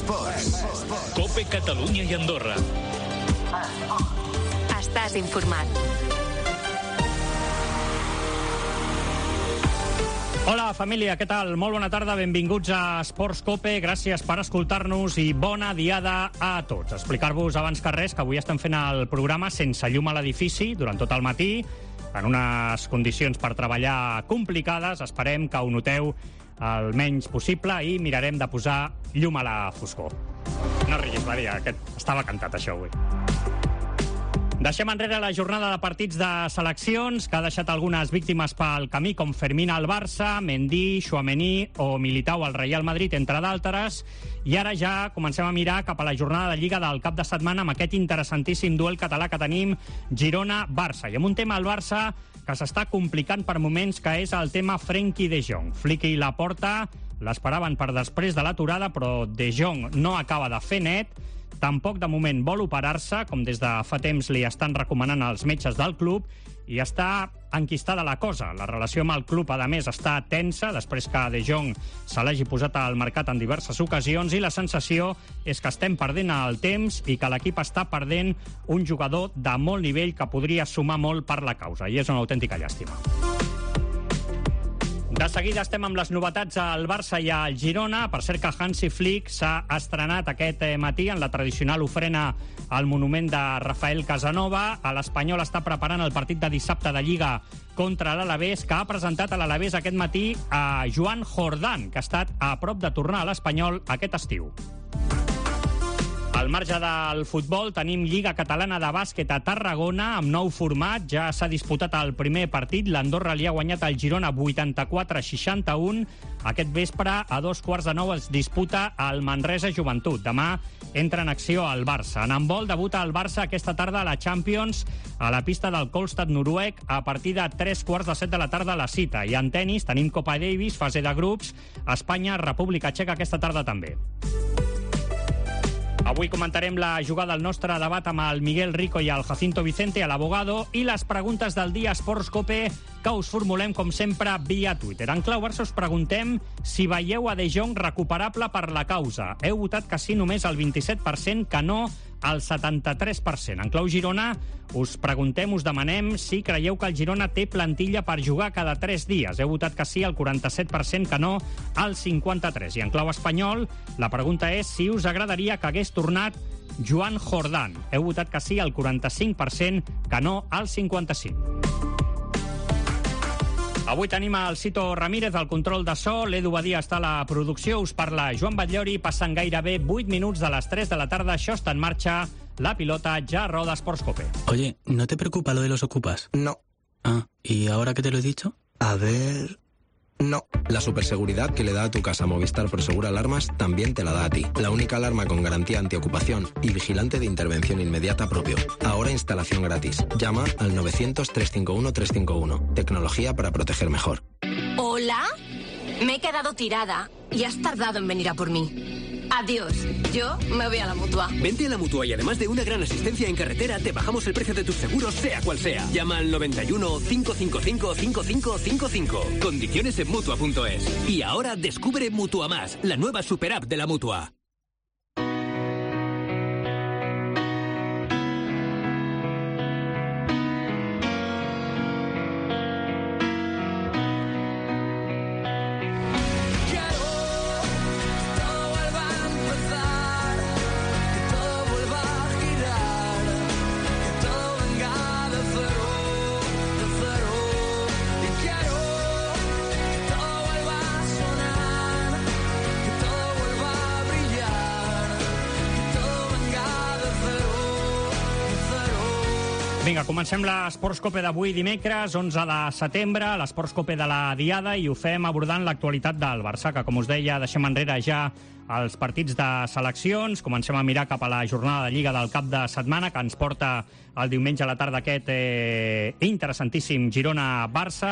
COPE Catalunya i Andorra. Estàs informat. Hola, família, què tal? Molt bona tarda, benvinguts a Esports COPE, gràcies per escoltar-nos i bona diada a tots. Explicar-vos abans que res que avui estem fent el programa sense llum a l'edifici durant tot el matí, en unes condicions per treballar complicades. Esperem que ho noteu el menys possible i mirarem de posar llum a la foscor. No riguis, Maria, estava cantat això avui. Deixem enrere la jornada de partits de seleccions, que ha deixat algunes víctimes pel camí, com Fermín al Barça, Mendy, Tchouaméni o Militao al Real Madrid, entre d'altres. I ara ja comencem a mirar cap a la jornada de Lliga del cap de setmana amb aquest interessantíssim duel català que tenim, Girona-Barça. I amb un tema al Barça que s'està complicant per moments, que és el tema Frenkie de Jong. Flick i Laporta l'esperaven per després de l'aturada, però de Jong no acaba de fer net. Tampoc de moment vol operar-se, com des de fa temps li estan recomanant els metges del club, i està enquistada la cosa. La relació amb el club, a més, està tensa, després que De Jong se l'hagi posat al mercat en diverses ocasions, i la sensació és que estem perdent el temps i que l'equip està perdent un jugador de molt nivell que podria sumar molt per la causa, i és una autèntica llàstima. De seguida estem amb les novetats al Barça i al Girona. Per cert que Hansi Flick s'ha estrenat aquest matí en la tradicional ofrena al monument de Rafael Casanova. L'Espanyol està preparant el partit de dissabte de Lliga contra l'Alavés, que ha presentat a l'Alavés aquest matí a Joan Jordán, que ha estat a prop de tornar a l'Espanyol aquest estiu. Al marge del futbol tenim Lliga Catalana de Bàsquet a Tarragona amb nou format. Ja s'ha disputat el primer partit. L'Andorra li ha guanyat al Girona 84-61. Aquest vespre a 8:45 es disputa el Manresa Joventut. Demà entra en acció el Barça. En handbol debuta el Barça aquesta tarda a la Champions a la pista del Kolstad noruec a partir de 6:45 de la tarda a la cita. I en tenis tenim Copa Davis, fase de grups, Espanya, República Txeca aquesta tarda també. Avui comentarem la jugada al nostre debat amb el Miguel Rico i el Jacinto Vicente, l'abogado, i les preguntes del dia Esports COPE que us formulem, com sempre, via Twitter. En clau Barça us preguntem si veieu a De Jong recuperable per la causa. Heu votat que sí només el 27%, que no el 73%. En clau Girona us preguntem, us demanem si creieu que el Girona té plantilla per jugar cada 3 dies. Heu votat que sí el 47%, que no el 53%. I en clau espanyol la pregunta és si us agradaria que hagués tornat Joan Jordán. Heu votat que sí el 45%, que no el 55%. Avui tenim el Cito Ramírez al control de so, l'Edu Badia està a la producció, us parla Joan Batllori, passen gairebé 8 minuts de les 3 de la tarda, això està en marxa, la pilota ja roda Esports COPE. Oye, ¿no te preocupa lo de los ocupas? No. Ah, ¿y ahora que te lo he dicho? A ver... No. La superseguridad que le da a tu casa Movistar Prosegur Alarmas también te la da a ti. La única alarma con garantía antiocupación y vigilante de intervención inmediata propio. Ahora instalación gratis. Llama al 900-351-351. Tecnología para proteger mejor. ¿Hola? Me he quedado tirada y has tardado en venir a por mí. Adiós. Yo me voy a la Mutua. Vente a la Mutua y además de una gran asistencia en carretera, te bajamos el precio de tus seguros, sea cual sea. Llama al 91 555 5555. Condiciones en Mutua.es. Y ahora descubre Mutua Más, la nueva super app de la Mutua. Vinga, comencem l'Esports COPE d'avui dimecres, 11 de setembre, l'Esports COPE de la Diada, i ho fem abordant l'actualitat del Barça, que, com us deia, deixem enrere ja els partits de seleccions. Comencem a mirar cap a la jornada de Lliga del cap de setmana, que ens porta el diumenge a la tarda aquest interessantíssim Girona-Barça.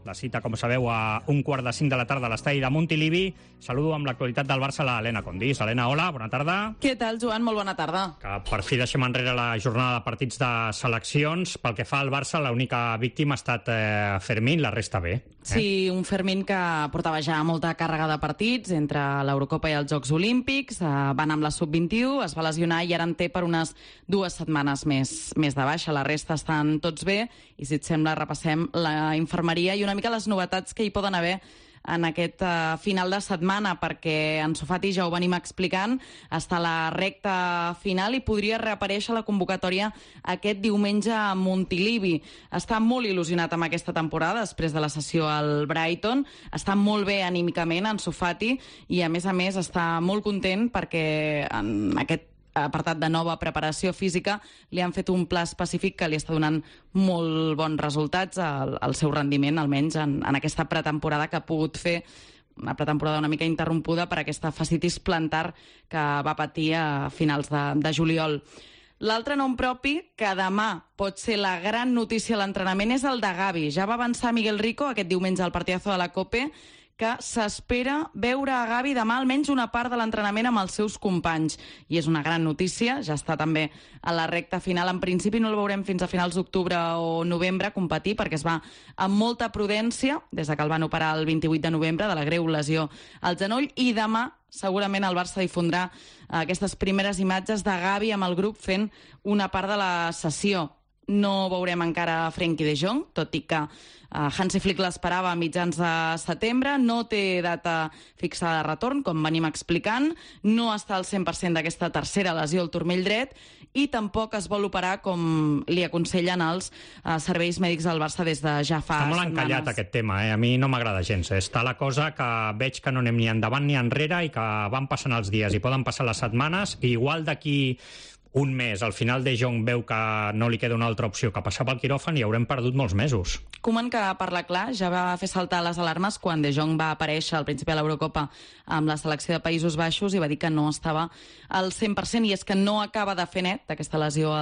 La cita, com sabeu, a 1:45 de la tarda a l'estadi de Montilivi. Saludo amb l'actualitat del Barça a l'Helena Condís. Helena, hola, bona tarda. Què tal, Joan? Molt bona tarda. Que per fi deixem enrere la jornada de partits de seleccions. Pel que fa al Barça, l'única víctima ha estat Fermín, la resta bé. Sí, un Fermín que portava ja molta càrrega de partits entre l'Eurocopa i els Jocs Olímpics. Van amb la Sub-21, es va lesionar i ara en té per unes 2 setmanes més de baixa. La resta estan tots bé i, si et sembla, repassem la infermeria i una mica les novetats que hi poden haver en aquest final de setmana, perquè Ansu Fati, ja ho venim explicant, està a la recta final i podria reaparèixer la convocatòria aquest diumenge a Montilivi. Està molt il·lusionat amb aquesta temporada després de la sessió al Brighton, està molt bé anímicament Ansu Fati i, a més, està molt content perquè en aquest apartat de nova preparació física li han fet un pla específic que li està donant molt bons resultats al seu rendiment, almenys en aquesta pretemporada que ha pogut fer, una pretemporada una mica interrompuda per aquesta fascitis plantar que va patir a finals de juliol. L'altre nom propi, que demà pot ser la gran notícia a l'entrenament, és el de Gavi. Ja va avançar Miguel Rico aquest diumenge al partidazo de la Cope que s'espera veure a Gavi demà almenys una part de l'entrenament amb els seus companys. I és una gran notícia, ja està també a la recta final. En principi no el veurem fins a finals d'octubre o novembre competir, perquè es va amb molta prudència, des que el van operar el 28 de novembre de la greu lesió al genoll, i demà segurament el Barça difondrà aquestes primeres imatges de Gavi amb el grup fent una part de la sessió. No veurem encara Frenkie de Jong, tot i que Hansi Flick l'esperava a mitjans de setembre. No té data fixada de retorn, com venim explicant. No està al 100% d'aquesta tercera lesió al turmell dret i tampoc es vol operar com li aconsellen els serveis mèdics del Barça des de ja fa setmanes. Està molt encallat aquest tema, A mi no m'agrada gens. Està la cosa que veig que no anem ni endavant ni enrere i que van passant els dies i poden passar les setmanes i igual d'aquí un mes, al final De Jong veu que no li queda una altra opció que passar pel quiròfan i haurem perdut molts mesos. Koeman, que parla clar, ja va fer saltar les alarmes quan De Jong va aparèixer al principi de l'Eurocopa amb la selecció de Països Baixos i va dir que no estava al 100%, i és que no acaba de fer net d'aquesta lesió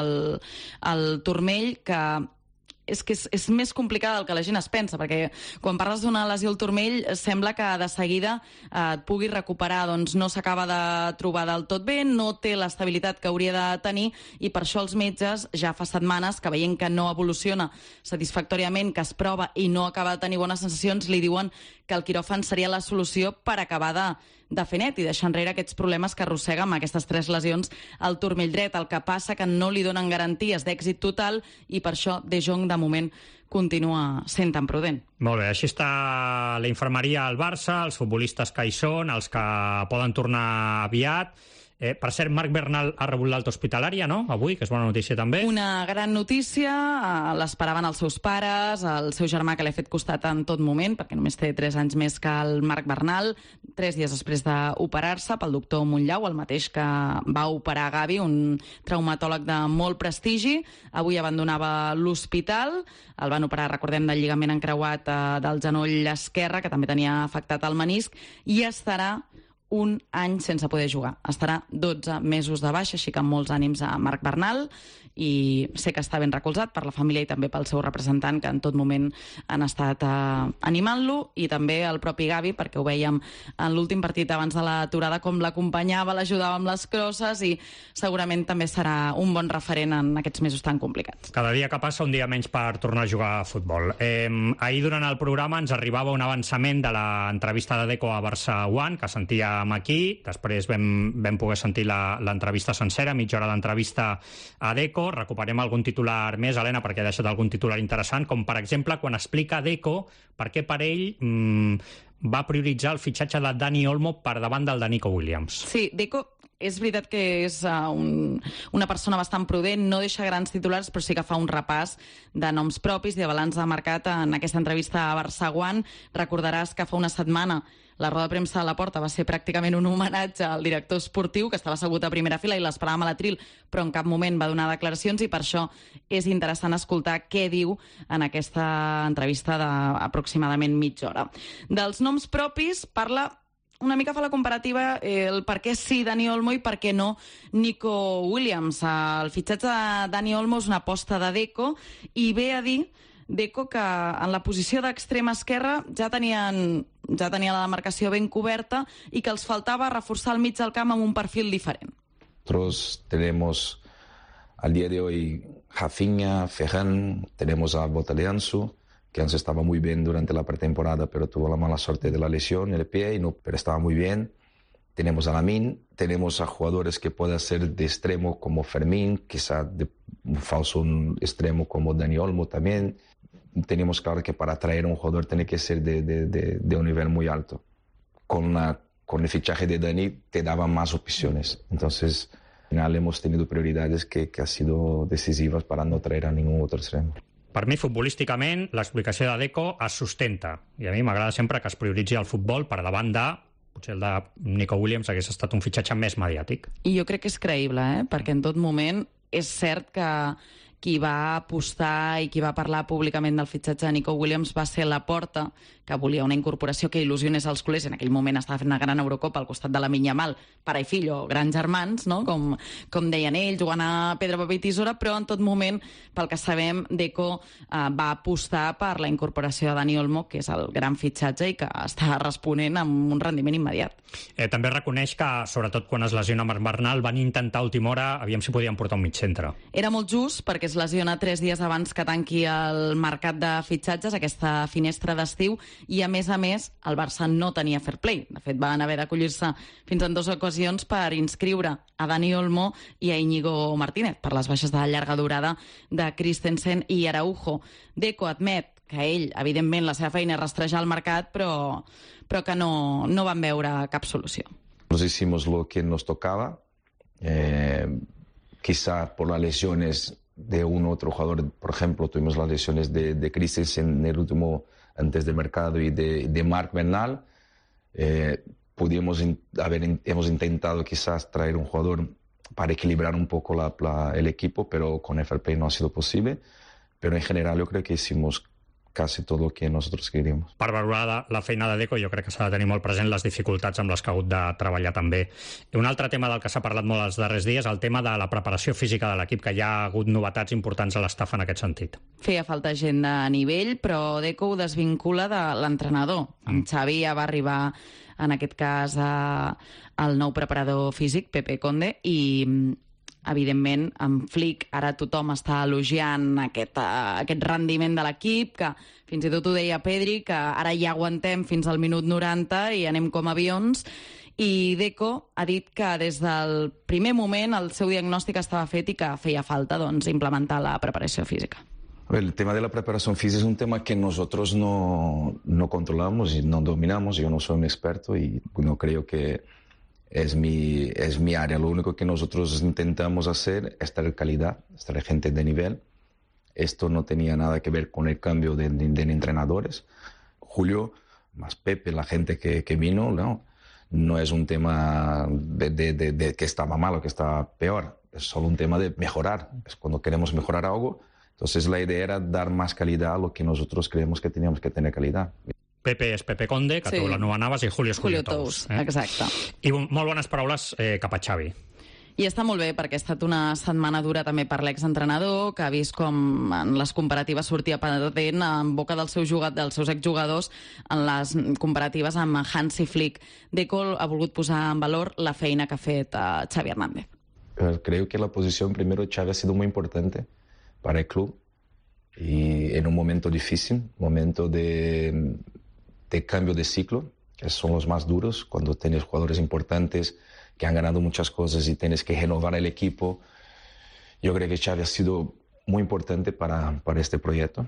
al turmell, que és més complicada del que la gent es pensa, perquè quan parles d'una lesió al turmell sembla que de seguida et pugui recuperar. Doncs no s'acaba de trobar del tot bé, no té l'estabilitat que hauria de tenir, i per això els metges ja fa setmanes que, veient que no evoluciona satisfactòriament, que es prova i no acaba de tenir bones sensacions, li diuen que el quiròfan seria la solució per acabar de fer net i deixar enrere aquests problemes que arrossega amb aquestes 3 lesions al turmell dret. El que passa que no li donen garanties d'èxit total i per això De Jong de moment continua sent tan prudent. Molt bé, així està la infermeria al Barça, els futbolistes que hi són, els que poden tornar aviat. Per cert, Marc Bernal ha rebut l'alta hospitalària, no?, avui, que és bona notícia també. Una gran notícia, l'esperaven els seus pares, el seu germà, que li ha fet costat en tot moment, perquè només té 3 anys més que el Marc Bernal, 3 dies després d'operar-se pel doctor Montllau, el mateix que va operar Gavi, un traumatòleg de molt prestigi. Avui abandonava l'hospital, el van operar, recordem, del lligament encreuat del genoll esquerre, que també tenia afectat el menisc, i estarà un any sense poder jugar. Estarà 12 mesos de baixa, així que amb molts ànims a Marc Bernal, i sé que està ben recolzat per la família i també pel seu representant, que en tot moment han estat animant-lo, i també el propi Gavi, perquè ho vèiem en l'últim partit abans de l'aturada, com l'acompanyava, l'ajudava amb les crosses, i segurament també serà un bon referent en aquests mesos tan complicats. Cada dia que passa, un dia menys per tornar a jugar a futbol. Ahir, durant el programa, ens arribava un avançament de l'entrevista de Deco a Barça One, que sentíem aquí. Després vam poder sentir l'entrevista sencera, mitja hora d'entrevista a Deco. Recuperem algun titular més, Helena, perquè ha deixat algun titular interessant, com per exemple quan explica Deco per què per ell va prioritzar el fitxatge de Dani Olmo per davant del de Nico Williams. Sí, Deco és veritat que és una persona bastant prudent, no deixa grans titulars, però sí que fa un repàs de noms propis i de balanç de mercat en aquesta entrevista a Barça One. Recordaràs que fa una setmana la roda de premsa de Laporta va ser pràcticament un homenatge al director esportiu, que estava assegut a primera fila i l'esperàvem a l'atril, però en cap moment va donar declaracions, i per això és interessant escoltar què diu en aquesta entrevista d'aproximadament mitja hora. Dels noms propis parla una mica, fa la comparativa, el per què sí Dani Olmo i per què no Nico Williams. El fitxatge de Dani Olmo és una aposta de Deco i ve a dir Deco, que en la posició d'extrema esquerra ja tenia la demarcació ben coberta i que els faltava reforçar el mig del camp amb un perfil diferent. Nosotros tenemos al día de hoy Rafinha, Ferran, tenemos a Botaleansu, que antes estaba muy bien durante la pretemporada, pero tuvo la mala suerte de la lesión en el pie, pero estaba muy bien. Tenemos a Lamine, tenemos a jugadores que pueden ser de extremo como Fermín, quizá de un falso extremo como Dani Olmo también. Tenemos claro que para atraer a un jugador tiene que ser de un nivel muy alto. Con el fichaje de Dani te daban más opciones. Entonces, al final hemos tenido prioridades que han sido decisivas para no traer a ningún otro extremo. Per mi, futbolísticament, l'explicació de Deco es sustenta. I a mi m'agrada sempre que es prioritzi el futbol per davant de... Potser el de Nico Williams hagués estat un fitxatge més mediàtic. I jo crec que és creïble, perquè en tot moment és cert que qui va apostar i qui va parlar públicament del fitxatge de Nico Williams va ser Laporta, que volia una incorporació que il·lusionés els culers. En aquell moment estava fent una gran Eurocopa al costat de Lamine Yamal, pare i fill, o grans germans, no? com deien ells, jugant a pedra, paper i tisora, però en tot moment, pel que sabem, Deco va apostar per la incorporació de Dani Olmo, que és el gran fitxatge i que està responent amb un rendiment immediat. També reconeix que, sobretot quan es lesiona Marc Bernal, van intentar a última hora, aviam si podien portar un mig centre. Era molt just, perquè es lesiona 3 dies abans que tanqui el mercat de fitxatges, aquesta finestra d'estiu, i a més, el Barça no tenia fair play. De fet, van haver d'acollir-se fins en 2 ocasions per inscriure a Dani Olmo i a Íñigo Martínez per les baixes de llarga durada de Christensen i Araujo. Deco admet que ell, evidentment, la seva feina és rastrejar el mercat, però que no van veure cap solució. Nos hicimos lo que nos tocaba. Quizá por las lesiones de un otro jugador, por ejemplo, tuvimos las lesiones de Christensen en el último, antes del mercado, y de Marc Bernal. Hemos intentado quizás traer un jugador para equilibrar un poco el equipo, pero con FRP no ha sido posible. Pero en general yo creo que hicimos quasi tot el que nosaltres queríamos. Per valorar la feina de Deco, jo crec que s'ha de tenir molt present les dificultats amb les que ha hagut de treballar també. Un altre tema del que s'ha parlat molt els darrers dies, el tema de la preparació física de l'equip, que hi ha hagut novetats importants a l'estaf en aquest sentit. Feia falta gent de nivell, però Deco ho desvincula de l'entrenador. Amb Xavi ja va arribar, en aquest cas, el nou preparador físic, Pepe Conde, i evidentment, amb Flick ara tothom està elogiant aquest rendiment de l'equip, que fins i tot ho deia Pedri, que ara ja aguantem fins al minut 90 i anem com avions. I Deco ha dit que des del primer moment el seu diagnòstic estava fet i que feia falta implementar la preparació física. El tema de la preparación física es un tema que nosotros no controlamos y no dominamos. Yo no soy un experto y no creo que es mi área. Lo único que nosotros intentamos hacer es traer calidad, es traer gente de nivel. Esto no tenía nada que ver con el cambio de entrenadores. Julio, más Pepe, la gente que vino, no es un tema de que estaba mal o que estaba peor. Es solo un tema de mejorar. Es cuando queremos mejorar algo. Entonces la idea era dar más calidad a lo que nosotros creemos que teníamos que tener calidad. Pepe és Pepe Conde, que tu l'anomenaves, i Julio és Julio Tous. Exacte. I molt bones paraules cap a Xavi. I està molt bé, perquè ha estat una setmana dura també per l'exentrenador, que ha vist com en les comparatives sortia patent en boca dels seus exjugadors en les comparatives amb Hansi Flick. Deco ha volgut posar en valor la feina que ha fet Xavi Hernández. Creo que la posición primero de Xavi ha sido muy importante para el club y en un momento difícil, momento de cambio de ciclo, que son los más duros, cuando tienes jugadores importantes que han ganado muchas cosas y tienes que renovar el equipo. Yo creo que Xavi ha sido muy importante para este proyecto.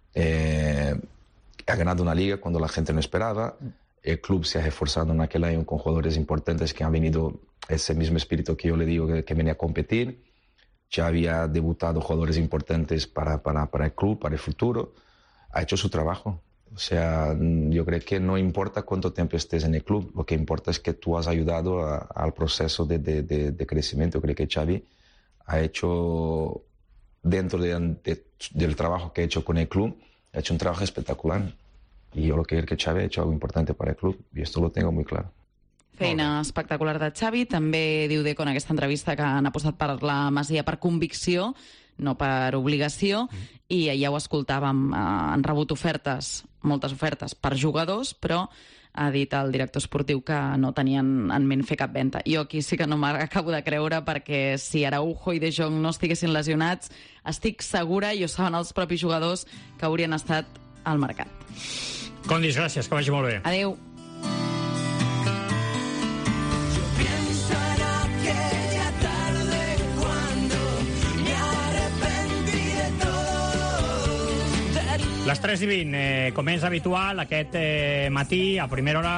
Ha ganado una liga cuando la gente no esperaba. El club se ha reforzado en aquel año con jugadores importantes que han venido, ese mismo espíritu que yo le digo que viene a competir. Xavi ha debutado jugadores importantes para el club, para el futuro. Ha hecho su trabajo. O sea, yo creo que no importa cuánto tiempo estés en el club, lo que importa es que tú has ayudado al proceso de crecimiento. Yo creo que Xavi ha hecho, dentro del trabajo que ha hecho con el club, ha hecho un trabajo espectacular. Y yo lo que creo que Xavi ha hecho algo importante para el club, y esto lo tengo muy claro. Feina espectacular de Xavi. També diu Deco en aquesta entrevista que han apostat per la Masia per convicció. no per obligació, i ja ho escoltàvem, han rebut ofertes, moltes ofertes per jugadors, però ha dit el director esportiu que no tenien en ment fer cap venda. Jo aquí sí que no m'acabo de creure, perquè si Araujo i De Jong no estiguessin lesionats, estic segura, i ho saben els propis jugadors, que haurien estat al mercat. Condis, gràcies, que vagi molt bé. Adéu. Les 3:20, com és habitual, aquest matí, a primera hora,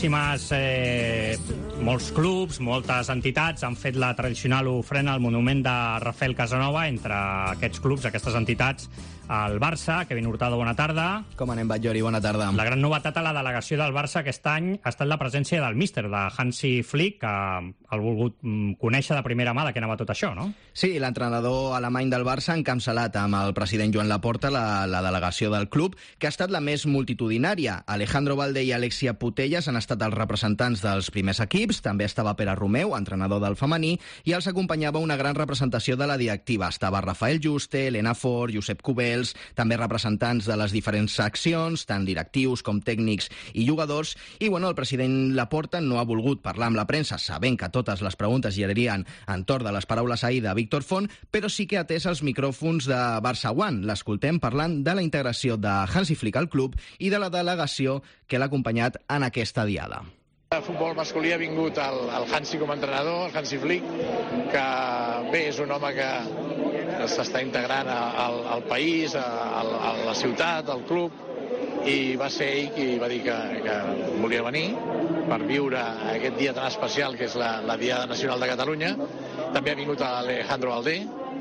molts clubs, moltes entitats han fet la tradicional ofrena al monument de Rafael Casanova. Entre aquests clubs, aquestes entitats, el Barça. Kevin Hurtado, bona tarda. Com anem, Batllori? Bona tarda. La gran novetat a la delegació del Barça aquest any ha estat la presència del míster, de Hansi Flick, que ha volgut conèixer de primera mà de què anava tot això, no? Sí, l'entrenador alemany del Barça ha encapçalat amb el president Joan Laporta la delegació del club, que ha estat la més multitudinària. Alejandro Valde i Alexia Putellas han estat els representants dels primers equips, també estava Pere Romeu, entrenador del femení, i els acompanyava una gran representació de la directiva. Estava Rafael Juste, Elena Fort, Josep Cubels, també representants de les diferents seccions, tant directius com tècnics i jugadors, i el president Laporta no ha volgut parlar amb la premsa, sabent que totes les preguntes girarien entorn de les paraules ahir de Víctor Font, però sí que ha atès els micròfons de Barça One. L'escoltem parlant de la integració de Hansi Flick al club i de la delegació que l'ha acompanyat en aquesta diada. El futbol masculí ha vingut el Hansi com a entrenador, el Hansi Flick, que bé, és un home que s'està integrant al país, a la ciutat, al club, i va ser ell qui va dir que volia venir per viure aquest dia tan especial que és la Diada Nacional de Catalunya. També ha vingut Alejandro Valde,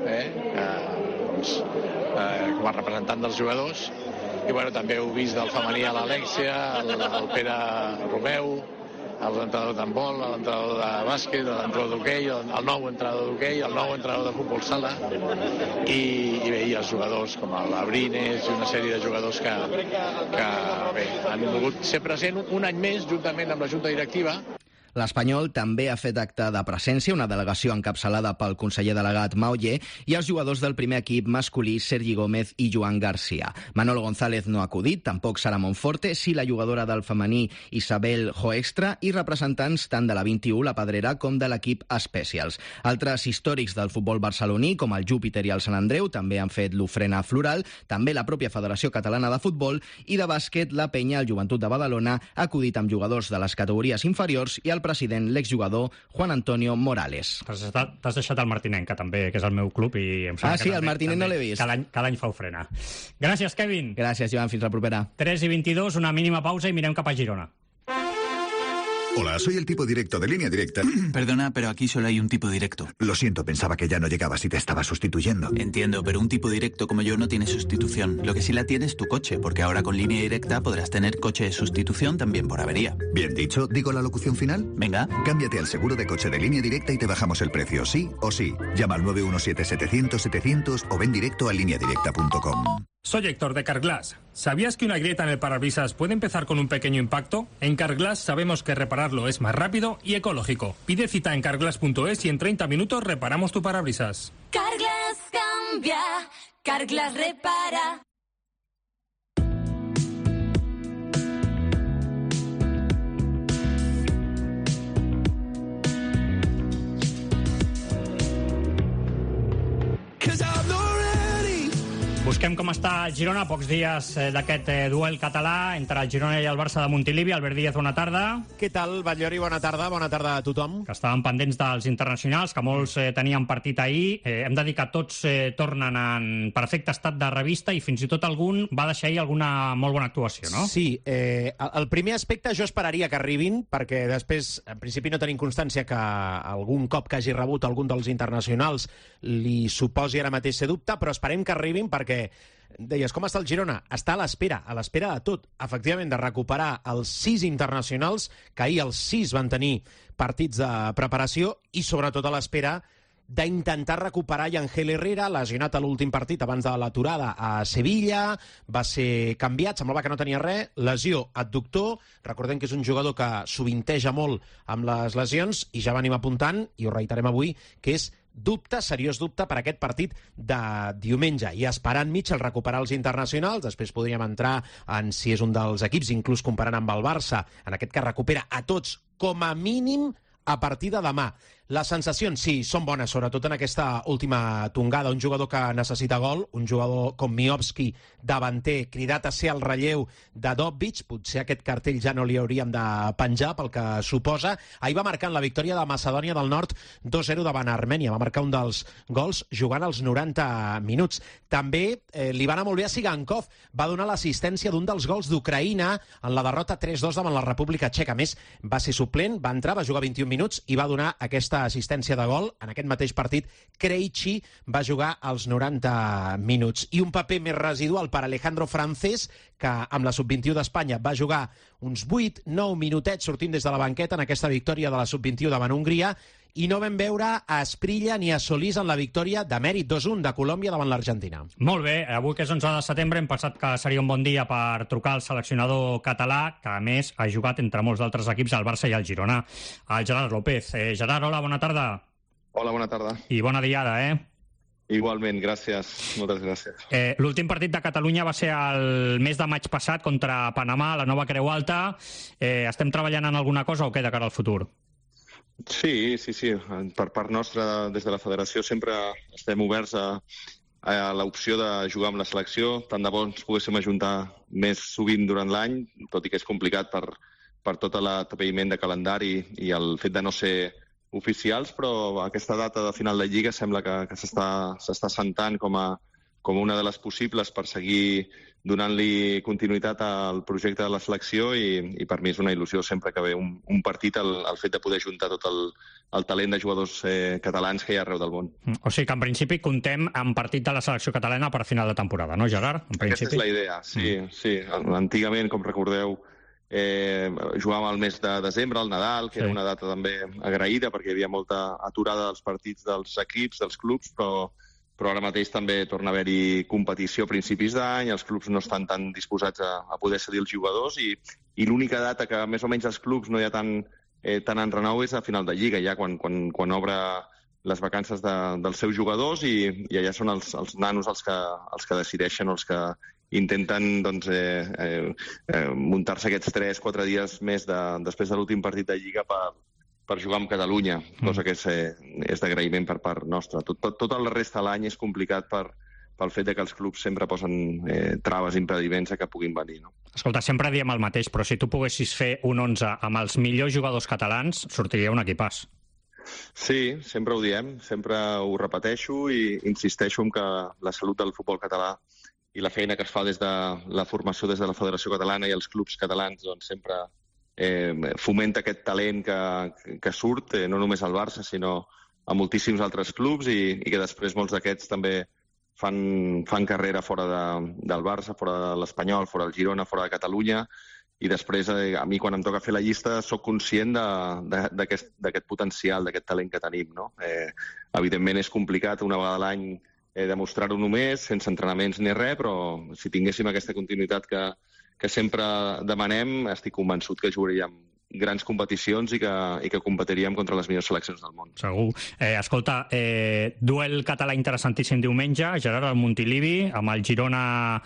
com a representant dels jugadors, i també heu vist del femení a l'Alexia, el Pere Romeu, l'entrenador d'handbol, l'entrenador de bàsquet, l'entrenador d'hoquei, el nou entrenador d'hoquei, el nou entrenador de futbol sala, i els jugadors com l'Abrines i una sèrie de jugadors que han volgut ser present un any més juntament amb la Junta Directiva. L'Espanyol també ha fet acte de presència, una delegació encapçalada pel conseller delegat Mauller i els jugadors del primer equip masculí Sergi Gómez i Joan Garcia. Manolo González no ha acudit, tampoc Sara Monforte, sí la jugadora del femení Isabel Joextra i representants tant de la 21, la Pedrera, com de l'equip Specials. Altres històrics del futbol barceloní, com el Júpiter i el Sant Andreu, també han fet l'ofrena floral, també la pròpia Federació Catalana de Futbol, i de bàsquet, la Penya, el Joventut de Badalona, ha acudit amb jugadors de les categories inferiors i el president, l'exjugador Juan Antonio Morales. T'has deixat el Martinenca, també, que és el meu club, i em sembla sí, el Martinenca no l'he vist. Cada any fa ofrena. Gràcies, Kevin. Gràcies, Joan. Fins la propera. 3:22, una mínima pausa i mirem cap a Girona. Hola, soy el tipo directo de Línea Directa. Perdona, pero aquí solo hay un tipo directo. Lo siento, pensaba que ya no llegabas y te estaba sustituyendo. Entiendo, pero un tipo directo como yo no tiene sustitución. Lo que sí la tiene es tu coche, porque ahora con Línea Directa podrás tener coche de sustitución también por avería. Bien dicho, ¿digo la locución final? Venga. Cámbiate al seguro de coche de Línea Directa y te bajamos el precio, sí o sí. Llama al 917-700-700 o ven directo a lineadirecta.com. Soy Héctor de Carglass. ¿Sabías que una grieta en el parabrisas puede empezar con un pequeño impacto? En Carglass sabemos que repararlo es más rápido y ecológico. Pide cita en carglass.es y en 30 minutos reparamos tu parabrisas. Carglass cambia, Carglass repara. Busquem com està el Girona, pocs dies d'aquest duel català entre el Girona i el Barça de Montilivi. Albert Díaz, bona tarda. Què tal, Batllori? Bona tarda a tothom. Que estaven pendents dels internacionals, que molts tenien partit ahir. Hem de dir que tots tornen en perfecte estat de revista i fins i tot algun va deixar ahir alguna molt bona actuació, no? Sí, el primer aspecte jo esperaria que arribin, perquè després, en principi, no tenim constància que algun cop que hagi rebut algun dels internacionals li suposi ara mateix ser dubte, però esperem que arribin perquè deies, com està el Girona? Està a l'espera de tot, efectivament, de recuperar els 6 internacionals, que ahir els 6 van tenir partits de preparació, i sobretot a l'espera d'intentar recuperar Yangel Herrera, lesionat a l'últim partit abans de l'aturada a Sevilla, va ser canviat, semblava que no tenia res, lesió adductor, recordem que és un jugador que sovinteja molt amb les lesions, i ja venim apuntant, i ho reiterem avui, que és dubte, seriós dubte, per aquest partit de diumenge. I esperant Mitchell recuperar els internacionals, després podríem entrar en si és un dels equips, inclús comparant amb el Barça, en aquest que recupera a tots, com a mínim, a partir de demà. Les sensacions, sí, són bones, sobretot en aquesta última tongada. Un jugador que necessita gol, un jugador com Miovski, davanter, cridat a ser el relleu de Dobbich. Potser aquest cartell ja no li hauríem de penjar pel que suposa. Ahir va marcar la victòria de Macedònia del Nord 2-0 davant Armènia. Va marcar un dels gols jugant als 90 minuts. També li va anar molt bé a Sigankov. Va donar l'assistència d'un dels gols d'Ucraïna en la derrota 3-2 davant la República Txeca. A més, va ser suplent, va entrar, va jugar 21 minuts i va donar aquesta assistència de gol. En aquest mateix partit, Krejci va jugar als 90 minuts. I un paper més residual per Alejandro Francés, que amb la sub-21 d'Espanya va jugar uns 8-9 minutets sortint des de la banqueta en aquesta victòria de la sub-21 davant Hongria, i no vam veure a Esprilla ni a Solís en la victòria de mèrit 2-1 de Colòmbia davant l'Argentina. Molt bé, avui que és 11 de setembre hem pensat que seria un bon dia per trucar al seleccionador català, que a més ha jugat entre molts d'altres equips, el Barça i el Girona, el Gerard López. Gerard, hola, bona tarda. Hola, bona tarda. I bona diada, Igualment, gràcies. Moltes gràcies. L'últim partit de Catalunya va ser el mes de maig passat contra Panamà, la nova Creu Alta. Estem treballant en alguna cosa o queda cara al futur? Sí. Per part nostra, des de la federació, sempre estem oberts a l'opció de jugar amb la selecció. Tant de bo ens poguéssim ajuntar més sovint durant l'any, tot i que és complicat per tot l'atapeïment de calendari i el fet de no ser oficials, però aquesta data de final de Lliga sembla que s'està assentant com una de les possibles per seguir donant-li continuïtat al projecte de la selecció i per mi és una il·lusió sempre que ve un partit el fet de poder juntar tot el talent de jugadors catalans que hi ha arreu del món. O sigui que en principi comptem amb partit de la selecció catalana per final de temporada, no, Gerard? Aquesta és la idea, sí. Antigament, com recordeu, jugàvem al mes de desembre, al Nadal, que era una data també agraïda perquè hi havia molta aturada dels partits dels equips, dels clubs, però ara mateix també torna a haver-hi competició a principis d'any, els clubs no estan tan disposats a poder cedir els jugadors i l'única data que més o menys els clubs no hi ha tant enrenou és a final de Lliga, ja quan obre les vacances dels seus jugadors i allà són els nanos els que decideixen o els que intenten muntar-se aquests 3-4 dies més després de l'últim partit de Lliga per jugar amb Catalunya, cosa que és d'agraïment per part nostra. Tot el resta de l'any és complicat pel fet que els clubs sempre posen traves, impediments a que puguin venir. No? Escolta, sempre diem el mateix, però si tu poguessis fer un 11 amb els millors jugadors catalans, sortiria un equipàs. Sí, sempre ho diem, sempre ho repeteixo i insisteixo en que la salut del futbol català i la feina que es fa des de la formació des de la Federació Catalana i els clubs catalans doncs sempre fomenta aquest talent que surt, no només al Barça, sinó a moltíssims altres clubs i que després molts d'aquests també fan carrera fora del Barça, fora de l'Espanyol, fora del Girona, fora de Catalunya, i després a mi quan em toca fer la llista sóc conscient d'aquest potencial, d'aquest talent que tenim. No? Evidentment és complicat una vegada a l'any demostrar-ho només, sense entrenaments ni res, però si tinguéssim aquesta continuïtat que sempre demanem, estic convençut que jugaríem grans competicions i que competiríem contra les millors seleccions del món. Segur. Escolta, duel català interessantíssim diumenge, Gerard, al Montilivi, amb el Girona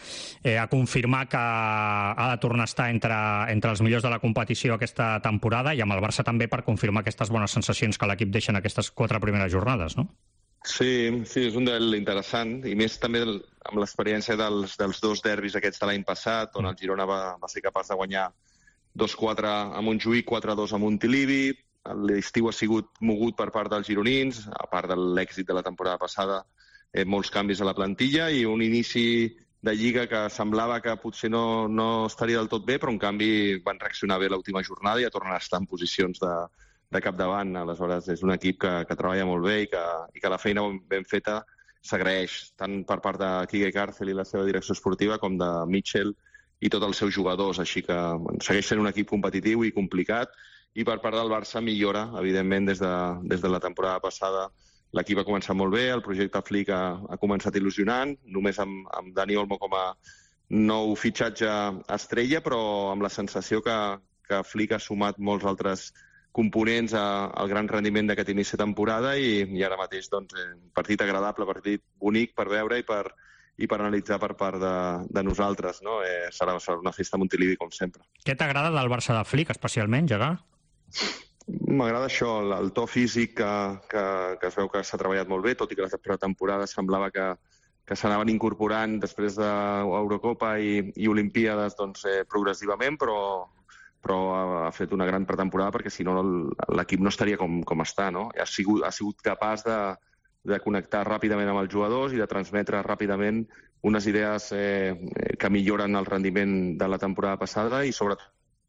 a confirmar que ha de tornar a estar entre els millors de la competició aquesta temporada i amb el Barça també per confirmar aquestes bones sensacions que l'equip deixa en aquestes 4 primeres jornades, no? Sí, és un duel interessant, i més també amb l'experiència dels 2 derbis aquests de l'any passat, on el Girona va ser capaç de guanyar 2-4 a Montjuïc, 4-2 a Montilivi. L'estiu ha sigut mogut per part dels gironins, a part de l'èxit de la temporada passada, molts canvis a la plantilla i un inici de Lliga que semblava que potser no estaria del tot bé, però en canvi van reaccionar bé l'última jornada i ja tornen a estar en posicions de capdavant. Aleshores, és un equip que treballa molt bé i que la feina ben feta s'agraeix, tant per part de Quique Cárcel i la seva direcció esportiva com de Mitchell i tots els seus jugadors, així que segueix sent un equip competitiu i complicat, i per part del Barça millora, evidentment, des de la temporada passada. L'equip ha començat molt bé, el projecte Flick ha començat il·lusionant, només amb Dani Olmo com a nou fitxatge estrella, però amb la sensació que Flick ha sumat molts altres components al gran rendiment d'aquest inici de temporada i ara mateix partit agradable, partit bonic per veure i per analitzar per part de nosaltres. No? Serà una festa a Montilivi, com sempre. Què t'agrada del Barça de Flick, especialment, Gerard? M'agrada això, el to físic que es veu que s'ha treballat molt bé, tot i que la temporada semblava que s'anaven incorporant després d'Eurocopa i Olimpíades progressivament, però ha fet una gran pretemporada perquè si no l'equip no estaria com està. No? Ha sigut capaç de connectar ràpidament amb els jugadors i de transmetre ràpidament unes idees que milloren el rendiment de la temporada passada i sobretot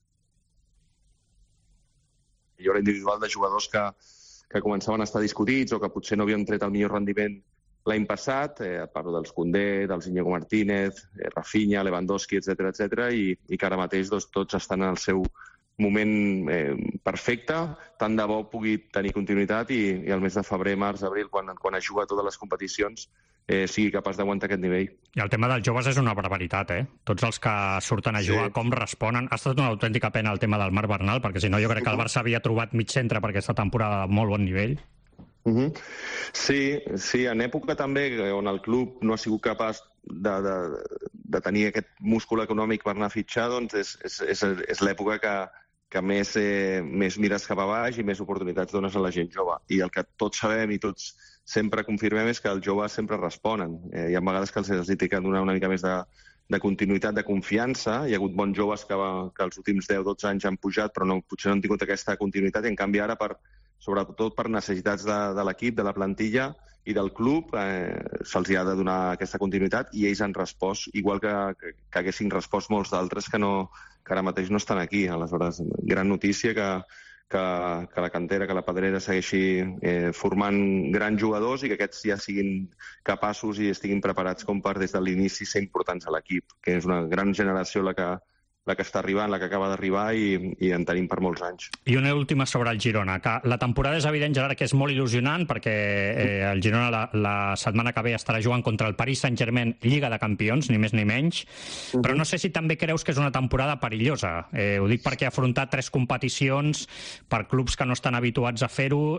millora individual de jugadors que començaven a estar discutits o que potser no havien tret el millor rendiment l'any passat. Parlo dels Koundé, dels Íñigo Martínez, Rafinha, Lewandowski, etc i que ara mateix tots estan en el seu moment perfecte, tant de bo pugui tenir continuïtat i el mes de febrer, març, abril, quan es juga a totes les competicions, sigui capaç d'aguantar aquest nivell. I el tema dels joves és una barbaritat, Tots els que surten a jugar, com responen. Ha estat una autèntica pena el tema del Marc Bernal, perquè si no jo crec que el Barça havia trobat mig centre per aquesta temporada de molt bon nivell. Sí, en època també on el club no ha sigut capaç de tenir aquest múscul econòmic per anar a fitxar, doncs és l'època que més mires cap a baix i més oportunitats dones a la gent jove. I el que tots sabem i tots sempre confirmem és que els joves sempre responen. Hi ha vegades que els té que donar una mica més de continuïtat, de confiança. Hi ha hagut bons joves que els últims 10-12 anys han pujat, però potser no han tingut aquesta continuïtat. I en canvi ara, sobretot per necessitats de l'equip, de la plantilla i del club, se'ls ha de donar aquesta continuïtat i ells han respost, igual que haguessin respost molts d'altres que ara mateix no estan aquí. Aleshores, gran notícia que la cantera, que la Pedrera segueixi formant grans jugadors i que aquests ja siguin capaços i estiguin preparats com per des de l'inici ser importants a l'equip, que és una gran generació la que està arribant, la que acaba d'arribar i en tenim per molts anys. I una última sobre el Girona, que la temporada és evident, Gerard, que és molt il·lusionant perquè el Girona la setmana que ve estarà jugant contra el Paris Saint-Germain Lliga de Campions, ni més ni menys, però no sé si també creus que és una temporada perillosa. Ho dic perquè afrontar 3 competicions per clubs que no estan habituats a fer-ho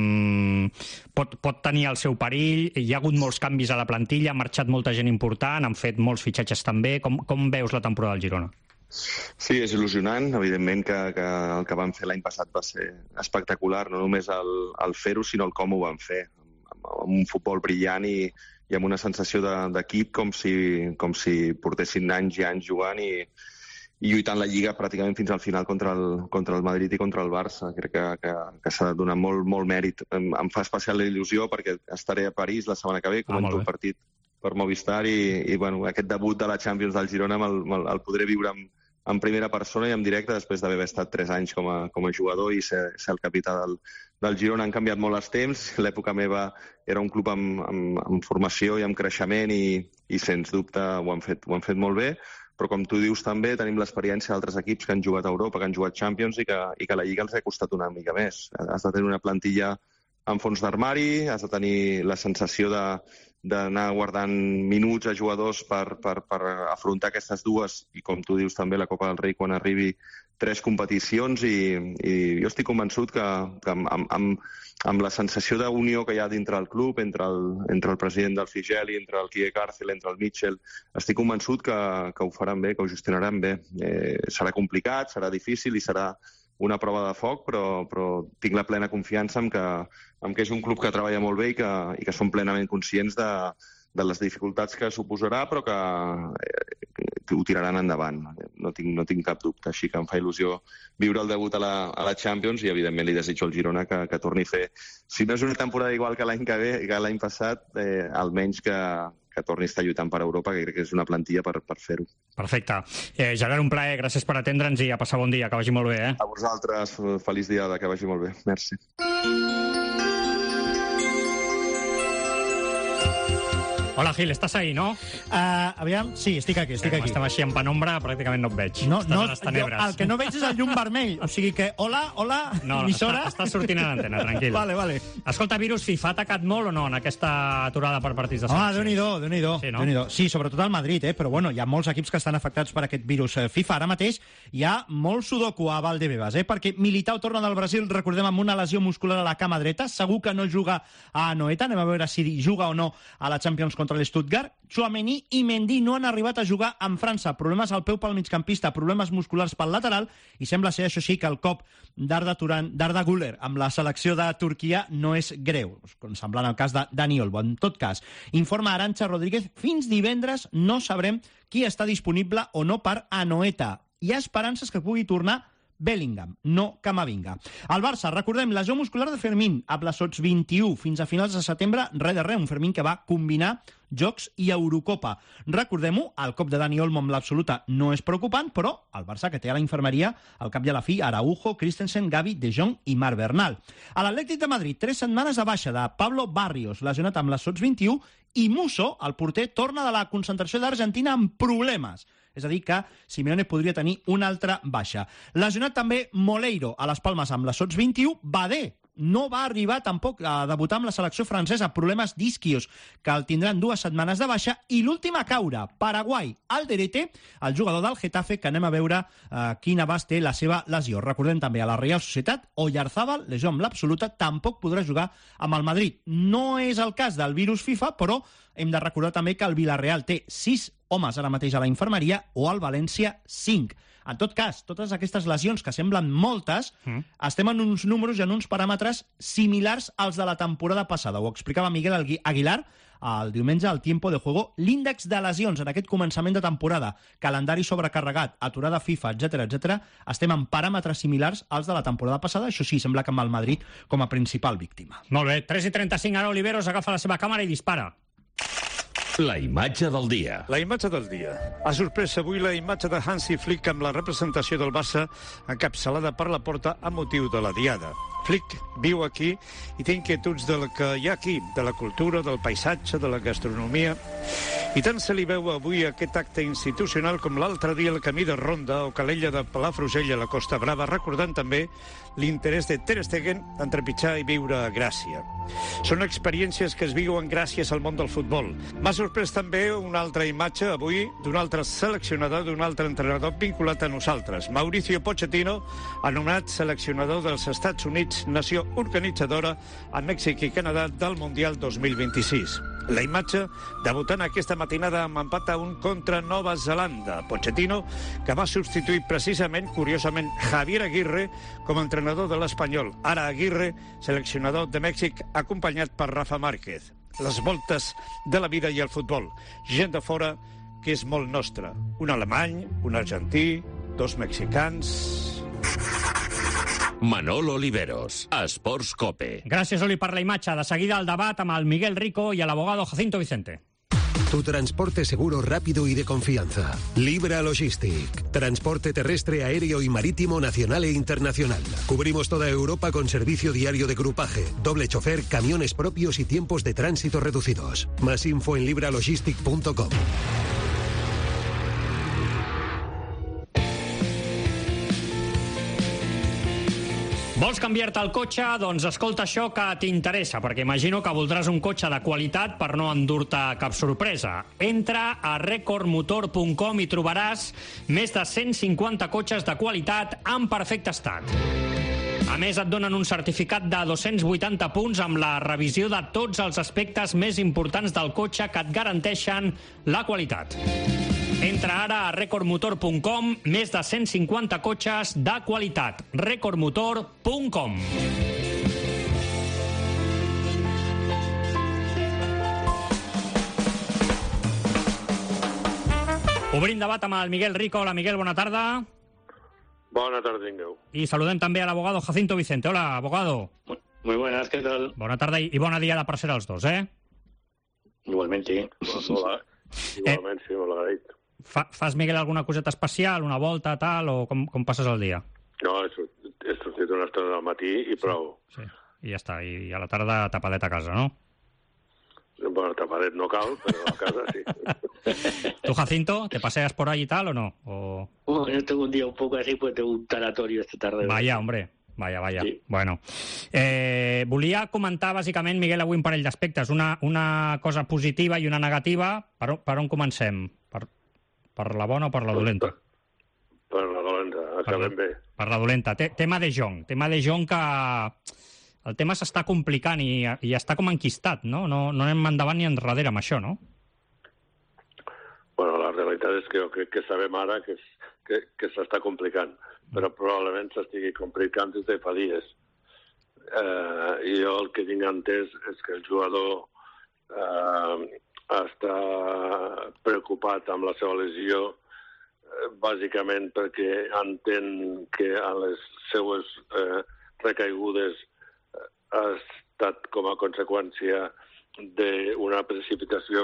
pot tenir el seu perill. Hi ha hagut molts canvis a la plantilla, ha marxat molta gent important, han fet molts fitxatges també. Com veus la temporada del Girona? Sí, és il·lusionant. Evidentment que el que van fer l'any passat va ser espectacular, no només el fer-ho, sinó el com ho van fer, amb un futbol brillant i amb una sensació d'equip com si portessin anys i anys jugant i lluitant la Lliga pràcticament fins al final contra el Madrid i contra el Barça. Crec que s'ha de donar molt mèrit. Em fa especial il·lusió perquè estaré a París la setmana que ve, comento un partit per Movistar i aquest debut de la Champions del Girona el podré viure en primera persona i en directe després d'haver estat 3 anys com a jugador i ser el capità del Girona. Han canviat molt els temps. L'època meva era un club amb formació i amb creixement i sens dubte ho han fet molt bé, però com tu dius també tenim l'experiència d'altres equips que han jugat a Europa, que han jugat Champions i que la Lliga els ha costat una mica més. Has de tenir una plantilla en fons d'armari, has de tenir la sensació d'anar guardant minuts a jugadors per afrontar aquestes dues i, com tu dius també, la Copa del Rei quan arribi 3 competicions i jo estic convençut que amb la sensació d'unió que hi ha dintre el club, entre el president del Figeli, entre el Quique Cárcel, entre el Mitchell, estic convençut que ho faran bé, que ho gestionaran bé. Serà complicat, serà difícil i serà una prova de foc, però tinc la plena confiança en que és un club que treballa molt bé i que són plenament conscients de les dificultats que suposarà, però que ho tiraran endavant. No tinc cap dubte, així que em fa il·lusió viure el debut a la Champions i, evidentment, li desitjo al Girona que torni a fer, si no és una temporada igual que l'any passat, almenys que torni a estar lluitant per Europa, que crec que és una plantilla per fer-ho. Perfecte. Gerard, un plaer, gràcies per atendre'ns i a passar bon dia, que vagi molt bé. A vosaltres, feliç dia, que vagi molt bé. Merci. Hola, Gil, estàs ahí, no? Aviam, sí, estic aquí. Estem així en penombra, pràcticament no et veig. Estàs a les tenebres. El que no veig és el llum vermell. O sigui que, hola, no, emissora. Està sortint a l'antena, tranquil. Vale. Escolta, virus FIFA ha atacat molt o no en aquesta aturada per partits de selecció? Déu-n'hi-do. Sí, no? Déu-n'hi-do. Sí, sobretot al Madrid, però bueno, hi ha molts equips que estan afectats per aquest virus FIFA. Ara mateix hi ha molt sudoku a Valdebebas, perquè Militao torna del Brasil, recordem, amb una lesió muscular a la cama dreta. Segur que no juga a Anoeta. Anem a veure si juga o no a la Champions contra l'Stuttgart. Tchouaméni i Mendy no han arribat a jugar amb França. Problemes al peu pel migcampista, problemes musculars pel lateral, i sembla ser, això sí, que el cop d'Arda Güler amb la selecció de Turquia no és greu, semblant al cas de Dani Olmo. En tot cas, informa Arantxa Rodríguez, fins divendres no sabrem qui està disponible o no per Anoeta. Hi ha esperances que pugui tornar Bellingham, no Camavinga. El Barça, recordem, lesió muscular de Fermín a Blasots 21 fins a finals de setembre, res de res, un Fermín que va combinar Jocs i Eurocopa. Recordem-ho, el cop de Dani Olmo amb l'absoluta no és preocupant, però el Barça que té a la infermeria, al cap i a la fi, Araujo, Christensen, Gavi, De Jong i Marc Bernal. A l'Atlètic de Madrid, 3 setmanes de baixa de Pablo Barrios, lesionat amb la Sots 21, i Musso, el porter, torna de la concentració d'Argentina amb problemes. És a dir, que Simeone podria tenir una altra baixa. Lesionat també Moleiro a les Palmes amb la Sots 21. Badé no va arribar tampoc a debutar amb la selecció francesa. Problemes d'isquios, que el tindran 2 setmanes de baixa. I l'últim a caure, Paraguai, Alderete, el jugador del Getafe, que anem a veure quin abast té la seva lesió. Recordem també a la Real Societat, Oyarzábal, lesió amb l'absoluta, tampoc podrà jugar amb el Madrid. No és el cas del virus FIFA, però hem de recordar també que el Villarreal té 6 homes ara mateix a la infermeria o al València 5. En tot cas, totes aquestes lesions que semblen moltes, estem en uns números i en uns paràmetres similars als de la temporada passada. Ho explicava Miguel Aguilar el diumenge al Tiempo de Juego. L'índex de lesions en aquest començament de temporada, calendari sobrecarregat, aturada FIFA, etc., estem en paràmetres similars als de la temporada passada. Això sí, sembla que amb el Madrid com a principal víctima. Molt bé, 3:35, ara Oliveros agafa la seva càmera i dispara. La imatge del dia. La imatge del dia. Ha sorprès avui la imatge de Hansi Flick amb la representació del Barça encapçalada per la porta a motiu de la Diada. Flick viu aquí i té inquietuds del que hi ha aquí, de la cultura, del paisatge, de la gastronomia. I tant se li veu avui aquest acte institucional com l'altre dia el camí de Ronda o Calella de Palafrugell a la Costa Brava, recordant també l'interès de Ter Stegen en trepitjar i viure a Gràcia. Són experiències que es viuen gràcies al món del futbol. M'ha sorprès també una altra imatge avui d'un altre seleccionador, d'un altre entrenador vinculat a nosaltres, Mauricio Pochettino, anomenat seleccionador dels Estats Units, nació organitzadora a Mèxic i Canadà del Mundial 2026. La imatge debutant aquesta matinada amb empat a 1 contra Nova Zelanda. Pochettino, que va substituir precisament, curiosament, Javier Aguirre com a entrenador de l'Espanyol. Ara Aguirre, seleccionador de Mèxic, acompanyat per Rafa Márquez. Les voltes de la vida i el futbol. Gent de fora que és molt nostra. Un alemany, un argentí, 2 mexicans... Manolo Oliveros, Esports Cope. Gràcies, Oli, per la imatge. De seguida el debat amb el Miguel Rico y el abogado Jacinto Vicente. Tu transporte seguro, rápido y de confianza. Libra Logistic. Transporte terrestre, aéreo y marítimo nacional e internacional. Cubrimos toda Europa con servicio diario de grupaje, doble chofer, camiones propios y tiempos de tránsito reducidos. Más info en libralogistic.com. Vols canviar-te el cotxe? Doncs escolta això que t'interessa, perquè imagino que voldràs un cotxe de qualitat per no endur-te cap sorpresa. Entra a recordmotor.com i trobaràs més de 150 cotxes de qualitat en perfecte estat. A més, et donen un certificat de 280 punts amb la revisió de tots els aspectes més importants del cotxe que et garanteixen la qualitat. Entra ara a recordmotor.com, més de 150 cotxes de qualitat. recordmotor.com. Obrim debat amb el Miguel Rico. Hola, Miguel, bona tarda. Bona tarda, tingueu. Y saludem també a l'abogado Jacinto Vicente. Hola, abogado. Muy buenas, ¿qué tal? Bona tarda i bona diada per ser els dos, Igualmente. Hola. Igualment, sí, molt agraït. Fas, Miguel, alguna coseta especial, una volta, tal, o com passes el dia? No, he sortit una estona al matí i prou. Sí, i ja està. I a la tarda tapadet a casa, no? Bueno, tapadet no cal, però a casa sí. ¿Tú, Jacinto, te paseas por ahí y tal o no? Bueno, yo tengo un día un poco así, pues tengo un tanatorio esta tarde. Vaya, hombre. Vaya. Sí. Bueno. Volia comentar, bàsicament, Miguel, avui un parell d'aspectes. Una cosa positiva i una negativa. Per on comencem? Per la bona o per la dolenta? Per la dolenta, acabem bé. Per la dolenta. Tema de Jong. Tema de Jong que... El tema s'està complicant i està com enquistat, no? No anem endavant ni enrere amb això, no? Bueno, la realitat és que jo crec que sabem ara que s'està complicant, però probablement s'estigui complicant des de fa dies. I jo el que tinc entès és que el jugador està preocupat amb la seva lesió bàsicament perquè entén que a les seues recaigudes ha estat com a conseqüència d'una precipitació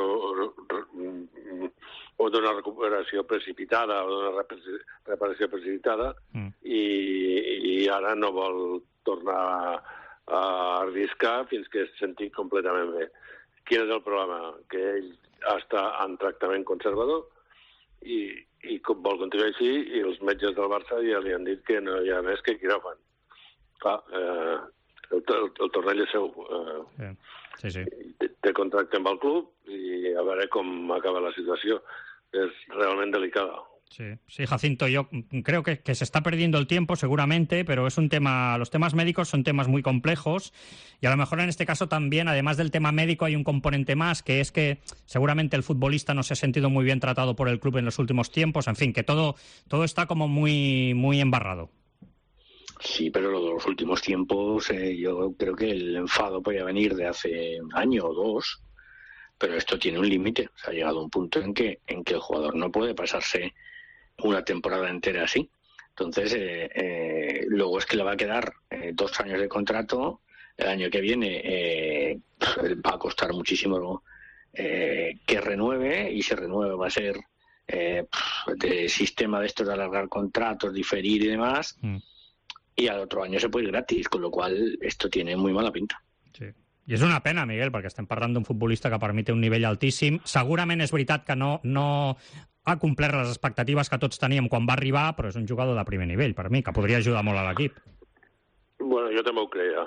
o d'una recuperació precipitada o d'una reparació precipitada i ara no vol tornar a arriscar fins que es senti completament bé. Quin és el problema? Que ell està en tractament conservador i vol continuar així i els metges del Barça ja li han dit que no hi ha més que quiròfan. Clar, el tornell és seu. Sí. Té contracte amb el club i a veure com acaba la situació. És realment delicada. Sí, Jacinto, yo creo que se está perdiendo el tiempo seguramente, pero es un tema, los temas médicos son temas muy complejos y a lo mejor en este caso también, además del tema médico, hay un componente más, que es que seguramente el futbolista no se ha sentido muy bien tratado por el club en los últimos tiempos, en fin, que todo está como muy embarrado. Sí, pero lo de los últimos tiempos, yo creo que el enfado podía venir de hace un año o dos, pero esto tiene un límite. O sea, ha llegado un punto en que el jugador no puede pasarse una temporada entera así. Entonces, luego es que le va a quedar 2 años de contrato. El año que viene va a costar muchísimo que renueve, y si renueve va a ser de sistema de estos de alargar contratos, diferir y demás. Y al otro año se puede ir gratis, con lo cual esto tiene muy mala pinta. Sí. I és una pena, Miguel, perquè estem parlant d'un futbolista que permet un nivell altíssim. Segurament és veritat que no ha complert les expectatives que tots teníem quan va arribar, però és un jugador de primer nivell, per mi, que podria ajudar molt a l'equip. Bueno, jo també ho creia.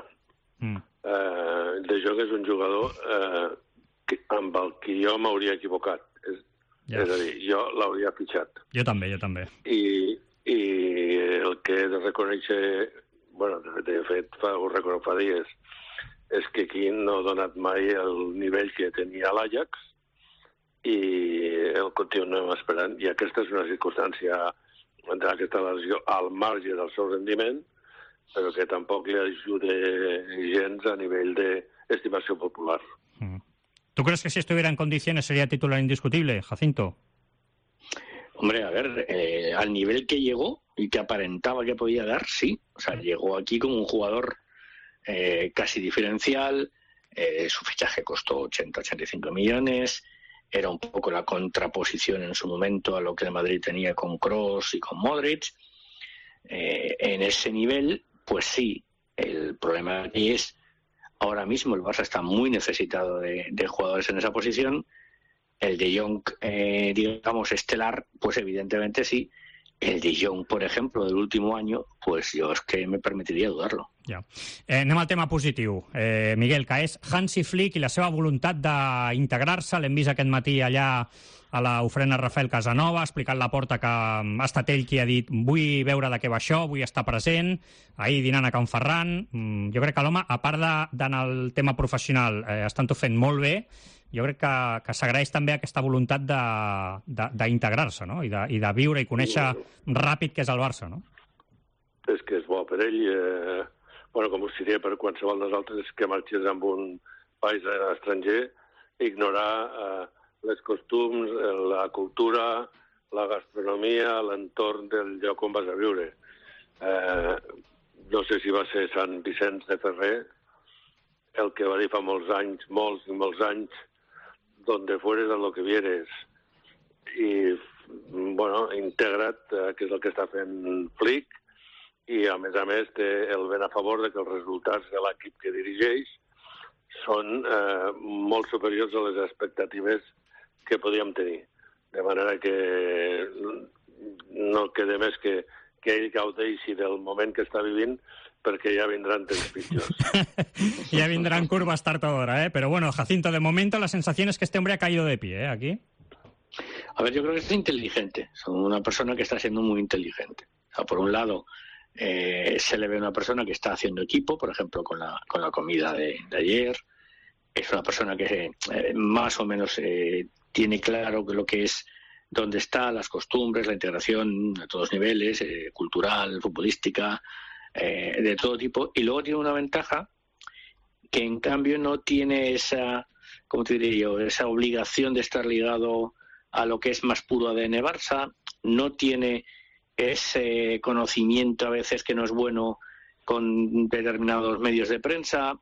De Jong és un jugador amb el que jo m'hauria equivocat. És a dir, jo l'hauria fitxat. Jo també. I el que he de reconèixer, bueno, de fet ho reconec fa dies, és que aquí no ha donat mai el nivell que tenia l'Ajax i el continuem esperant. I aquesta és una circumstància d'aquesta lesió al marge del seu rendiment, però que tampoc li ajuda gens a nivell d'estimació popular. ¿Tú crees que si estuviera en condiciones sería titular indiscutible, Jacinto? Hombre, a ver, al nivel que llegó y que aparentaba que podía dar, sí. O sea, llegó aquí como un jugador casi diferencial, su fichaje costó 80-85 millones, era un poco la contraposición en su momento a lo que el Madrid tenía con Kroos y con Modric. En ese nivel, pues sí, el problema aquí es, ahora mismo el Barça está muy necesitado de jugadores en esa posición. El de Jong, digamos, estelar, pues evidentemente sí. El de Jong, por ejemplo, del último año, pues jo és que me permitiria dudar-lo. Ja. Anem al tema positiu, Miguel, que és Hansi Flick i la seva voluntat d'integrar-se. L'hem vist aquest matí allà a l'ofrena Rafael Casanova, explicant la porta que ha estat ell qui ha dit vull veure de què va això, vull estar present, ahir dinant a Can Ferran. Jo crec que l'home, a part d'anar al tema professional, estan-ho fent molt bé. Jo crec que s'agraeix també aquesta voluntat d'integrar-se, no? I de viure i conèixer ràpid què és el Barça, no? És que és bo per ell. Bueno, com ho seria per qualsevol dels altres que marxés amb un país estranger, ignorar les costums, la cultura, la gastronomia, l'entorn del lloc on vas a viure. No sé si va ser Sant Vicenç de Ferrer el que va dir fa molts anys, molts i molts anys, donde fueres a lo que vieres. I, bueno, integra't, que és el que està fent Flick, i a més té el ben a favor de que els resultats de l'equip que dirigeix són molt superiors a les expectatives que podíem tenir. De manera que no queda més que ell gaudeixi del moment que està vivint, perquè ja vendrán temps pitjors. Ya vendrán curvas tarde o hora, ¿eh? Pero bueno, Jacinto, de momento la sensación es que este hombre ha caído de pie, ¿eh? Aquí. A ver, yo creo que es inteligente. Son una persona que está siendo muy inteligente. O sea, por un lado, se le ve una persona que está haciendo equipo, por ejemplo, con la comida de ayer. Es una persona que más o menos tiene claro lo que es, dónde está, las costumbres, la integración a todos niveles, cultural, futbolística, de todo tipo. Y luego tiene una ventaja que, en cambio, no tiene esa, ¿cómo te diría yo?, esa obligación de estar ligado a lo que es más puro ADN Barça. No tiene ese conocimiento a veces que no es bueno con determinados medios de prensa.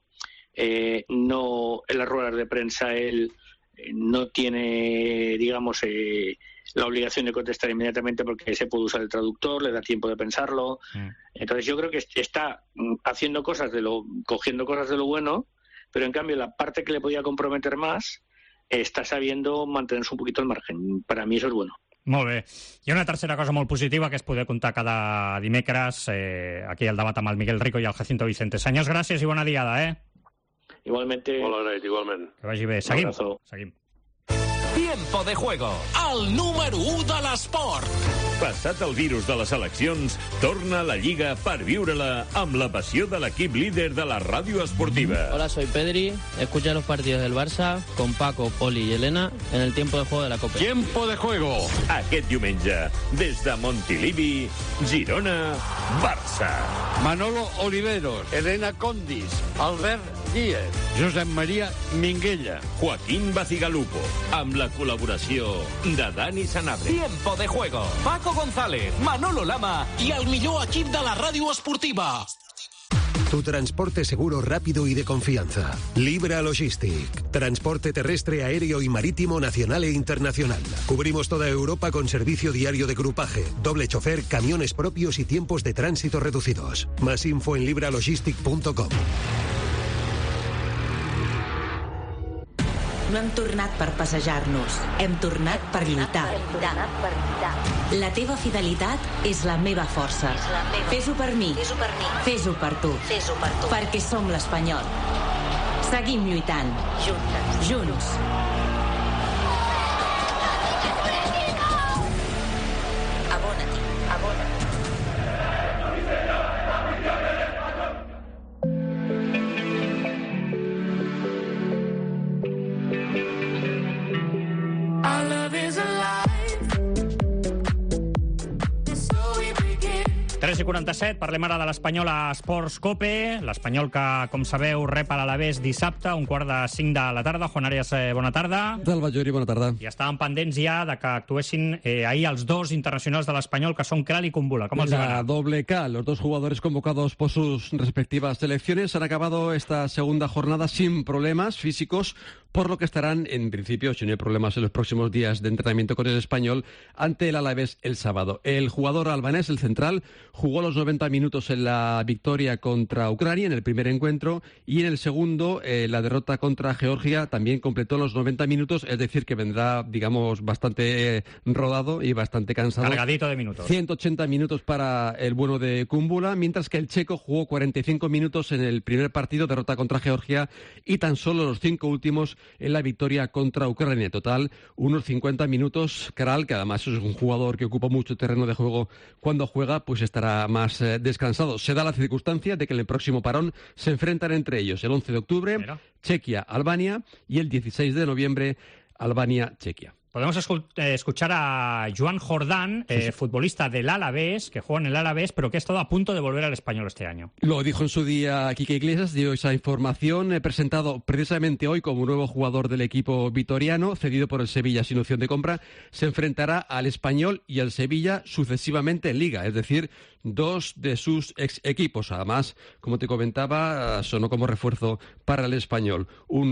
No, en las ruedas de prensa él no tiene, digamos, la obligación de contestar inmediatamente, porque se puede usar el traductor, le da tiempo de pensarlo. Entonces yo creo que está haciendo cogiendo cosas de lo bueno, pero en cambio la parte que le podía comprometer más està sabiendo mantenerse un poquito al margen. Para mí eso es bueno. Molt bé. I una tercera cosa molt positiva, que és poder comptar cada dimecres aquí al debat amb el Miguel Rico i el Jacinto Vicente. Senyors, gràcies i bona diada, Igualmente. Molt agraït, igualment. Que vagi bé. Seguim. Tiempo de juego, el número 1 de l'esport. Passat el virus de les eleccions, torna a la Lliga per viure-la amb la passió de l'equip líder de la ràdio esportiva. Hola, soy Pedri. Escucha los partidos del Barça con Paco, Poli y Elena en el tiempo de juego de la Copa. Tiempo de juego. Aquest diumenge, des de Montilivi, Girona, Barça. Manolo Oliveros, Elena Condis, Albert Díez, Josep Maria Minguella, Joaquín Bacigalupo, amb la col·laboració de Dani Sanabria. Tiempo de juego. Paco González, Manolo Lama y el millor equip de la ràdio esportiva. Tu transporte seguro, rápido y de confianza. Libra Logistic. Transporte terrestre, aéreo y marítimo nacional e internacional. Cubrimos toda Europa con servicio diario de grupaje, doble chofer, camiones propios y tiempos de tránsito reducidos. Más info en libralogistic.com. No hem tornat per passejar-nos, hem tornat per lluitar. La teva fidelitat és la meva força. Fes-ho per mi, fes-ho per tu, perquè som l'Espanyol. Seguim lluitant. Junts. Abona't. 3:47, parlem ara de l'Espanyol a Esports Cope. L'Espanyol que, com sabeu, rep a l'Alavés dissabte, 4:45 de la tarda. Juan Arias, bona tarda. Del Bajori, bona tarda. I estaven pendents ja de que actuessin ahir els dos internacionals de l'Espanyol, que són Kral i Kumbula. ¿Cómo els va? La doble K. Los dos jugadores convocados por sus respectivas selecciones han acabado esta segunda jornada sin problemas físicos, por lo que estarán, en principio, si no hay problemas en los próximos días de entrenamiento con el Español, ante el Alavés el sábado. El jugador albanés, el central, jugó los 90 minutos en la victoria contra Ucrania en el primer encuentro, y en el segundo, la derrota contra Georgia, también completó los 90 minutos, es decir, que vendrá, digamos, bastante rodado y bastante cansado. Cargadito de minutos. 180 minutos para el bueno de Kumbula, mientras que el checo jugó 45 minutos en el primer partido, derrota contra Georgia, y tan solo los 5 últimos en la victoria contra Ucrania. En total, unos 50 minutos. Kral, que además es un jugador que ocupa mucho terreno de juego cuando juega, pues estará más descansado. Se da la circunstancia de que en el próximo parón se enfrentan entre ellos el 11 de octubre, Chequia-Albania, y el 16 de noviembre, Albania-Chequia. Podemos escuchar a Joan Jordán, futbolista del Alavés, que juega en el Alavés, pero que ha estado a punto de volver al Español este año. Lo dijo en su día Quique Iglesias, dio esa información. Presentado precisamente hoy como nuevo jugador del equipo vitoriano, cedido por el Sevilla sin opción de compra, se enfrentará al Español y al Sevilla sucesivamente en Liga, es decir, dos de sus ex equipos. Además, como te comentaba, sonó como refuerzo para el Español. Un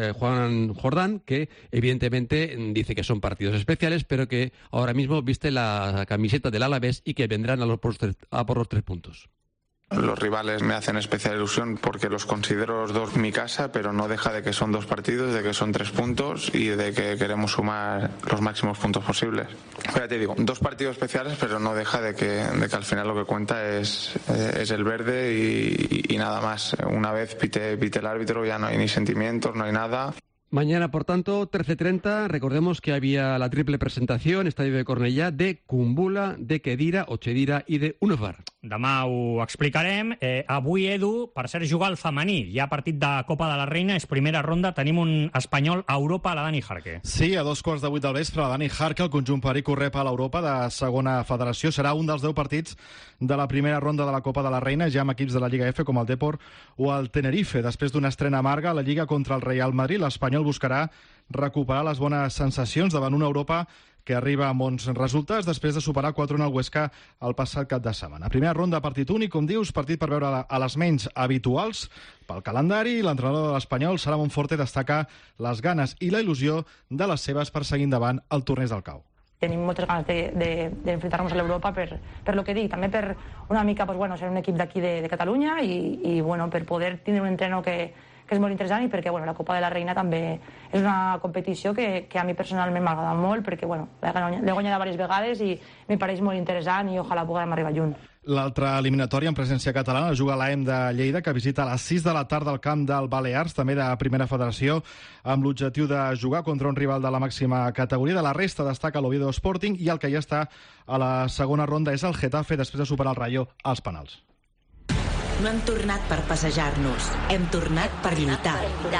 Juan Jordán que, evidentemente, dice que son partidos especiales, pero que ahora mismo viste la camiseta del Alavés y que vendrán a por los 3 puntos. Los rivales me hacen especial ilusión porque los considero los dos mi casa, pero no deja de que son 2 partidos, de que son 3 puntos y de que queremos sumar los máximos puntos posibles. Ya te digo, 2 partidos especiales, pero no deja de que al final lo que cuenta es el verde y nada más. Una vez pite el árbitro ya no hay ni sentimientos, no hay nada. Mañana, por tanto, 13:30, recordemos que había la triple presentació, estadio de Cornellà, de Kumbula, de Kedira, Ochedira i de Unofar. Demà ho explicarem. Avui, Edu, per cert, juga el femení. Hi ha partit de Copa de la Reina, és primera ronda. Tenim un espanyol a Europa, la Dani Jarque. Sí, a 2:15 del vespre, la Dani Jarque, el conjunt perico rep a l'Europa de segona federació. Serà un dels 10 partits de la primera ronda de la Copa de la Reina, ja amb equips de la Lliga F com el Depor o el Tenerife. Després d'una estrena amarga a la Lliga contra el Real Madrid, l'espanyol buscarà recuperar les bones sensacions davant una Europa que arriba amb bons resultats després de superar 4-1 al Huesca el passat cap de setmana. Primera ronda, partit únic, com dius, partit per veure a les menys habituals pel calendari. L'entrenador de l'Espanyol, Sala Monforte, destaca les ganes i la il·lusió de les seves per seguir endavant el torneig del Cau. Tenim moltes ganes d'enfrontar-nos a l'Europa per lo que dic, també per una mica ser un equip d'aquí de Catalunya i per poder tenir un entreno que és molt interessant i perquè la Copa de la Reina també és una competició que a mi personalment m'agrada molt perquè l'he guanyat diverses vegades i m'hi pareix molt interessant i ojalà puguem arribar lluny. L'altra eliminatòria en presència catalana juga l'AEM de Lleida, que visita a les 6 de la tarda al camp del Balears, també de primera federació, amb l'objectiu de jugar contra un rival de la màxima categoria. De la resta destaca l'Oviedo Sporting i el que ja està a la segona ronda és el Getafe, després de superar el Rayo als penals. No hem tornat per passejar-nos, hem tornat per lluitar.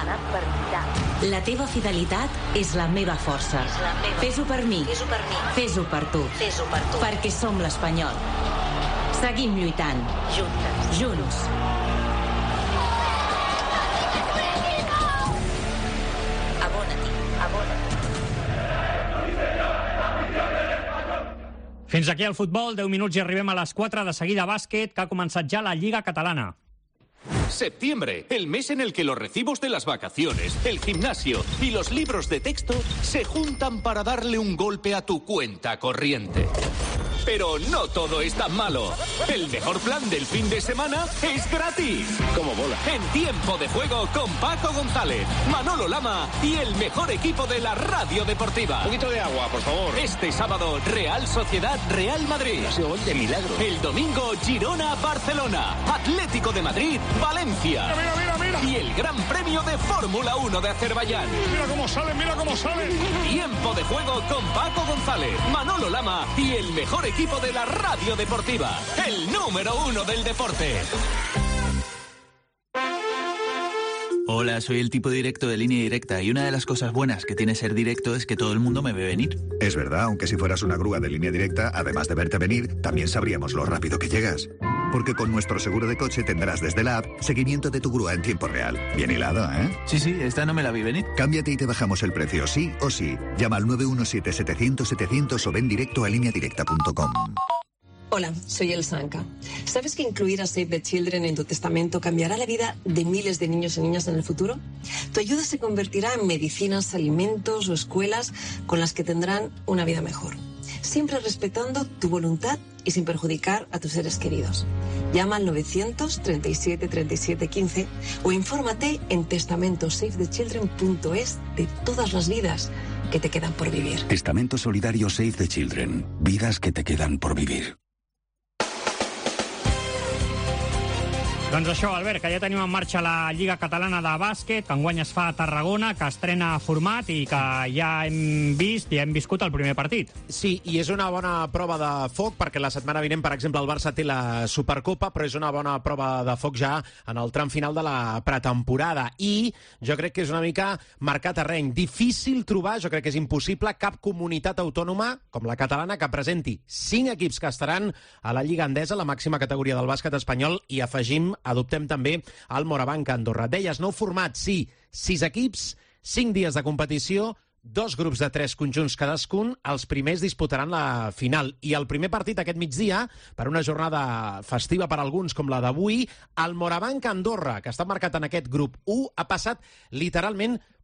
La teva fidelitat és la meva força. Fes-ho per mi, fes-ho per tu, perquè som l'Espanyol. Seguim lluitant. Junts. Fins aquí el futbol, 10 minuts i arribem a les 4. De seguida bàsquet, que ha començat ja la Lliga Catalana. Septiembre, el mes en el que los recibos de las vacaciones, el gimnasio y los libros de texto se juntan para darle un golpe a tu cuenta corriente. Pero no todo es tan malo. El mejor plan del fin de semana es gratis. Como bola. En Tiempo de Juego con Paco González, Manolo Lama y el mejor equipo de la radio deportiva. Un poquito de agua, por favor. Este sábado, Real Sociedad, Real Madrid. Ha sido gol de milagro. El domingo, Girona, Barcelona. Atlético de Madrid, Valencia. Mira. Y el Gran Premio de Fórmula 1 de Azerbaiyán. Mira cómo salen. Tiempo de Juego con Paco González, Manolo Lama y el mejor equipo de la radio deportiva, el número 1 del deporte. Hola, soy el tipo directo de Línea Directa y una de las cosas buenas que tiene ser directo es que todo el mundo me ve venir. Es verdad, aunque si fueras una grúa de Línea Directa, además de verte venir, también sabríamos lo rápido que llegas. Porque con nuestro seguro de coche tendrás desde la app seguimiento de tu grúa en tiempo real. Bien hilado, ¿eh? Sí, esta no me la vi venir. Cámbiate y te bajamos el precio, sí o sí. Llama al 917-700-700 o ven directo a lineadirecta.com. Hola, soy Elsa Anca. ¿Sabes que incluir a Save the Children en tu testamento cambiará la vida de miles de niños y niñas en el futuro? Tu ayuda se convertirá en medicinas, alimentos o escuelas con las que tendrán una vida mejor. Siempre respetando tu voluntad y sin perjudicar a tus seres queridos. Llama al 937 37 15 o infórmate en testamentosavethechildren.es de todas las vidas que te quedan por vivir. Testamento solidario Save the Children. Vidas que te quedan por vivir. Doncs això, Albert, que ja tenim en marxa la Lliga Catalana de Bàsquet, que enguany es fa a Tarragona, que estrena format i que ja hem vist i hem viscut el primer partit. Sí, i és una bona prova de foc, perquè la setmana vinent, per exemple, el Barça té la Supercopa, però és una bona prova de foc ja en el tram final de la pretemporada. I jo crec que és una mica marcar terreny. Difícil trobar, jo crec que és impossible, cap comunitat autònoma com la catalana que presenti 5 equips que estaran a la Lliga Endesa, la màxima categoria del bàsquet espanyol, i adoptem també el Morabanc Andorra. Deies, nou format, sí, 6 equips, 5 dies de competició, 2 grups de 3 conjunts cadascun, els primers disputaran la final. I el primer partit aquest migdia, per una jornada festiva per alguns com la d'avui, el Morabanc Andorra, que està marcat en aquest grup 1, ha passat literalment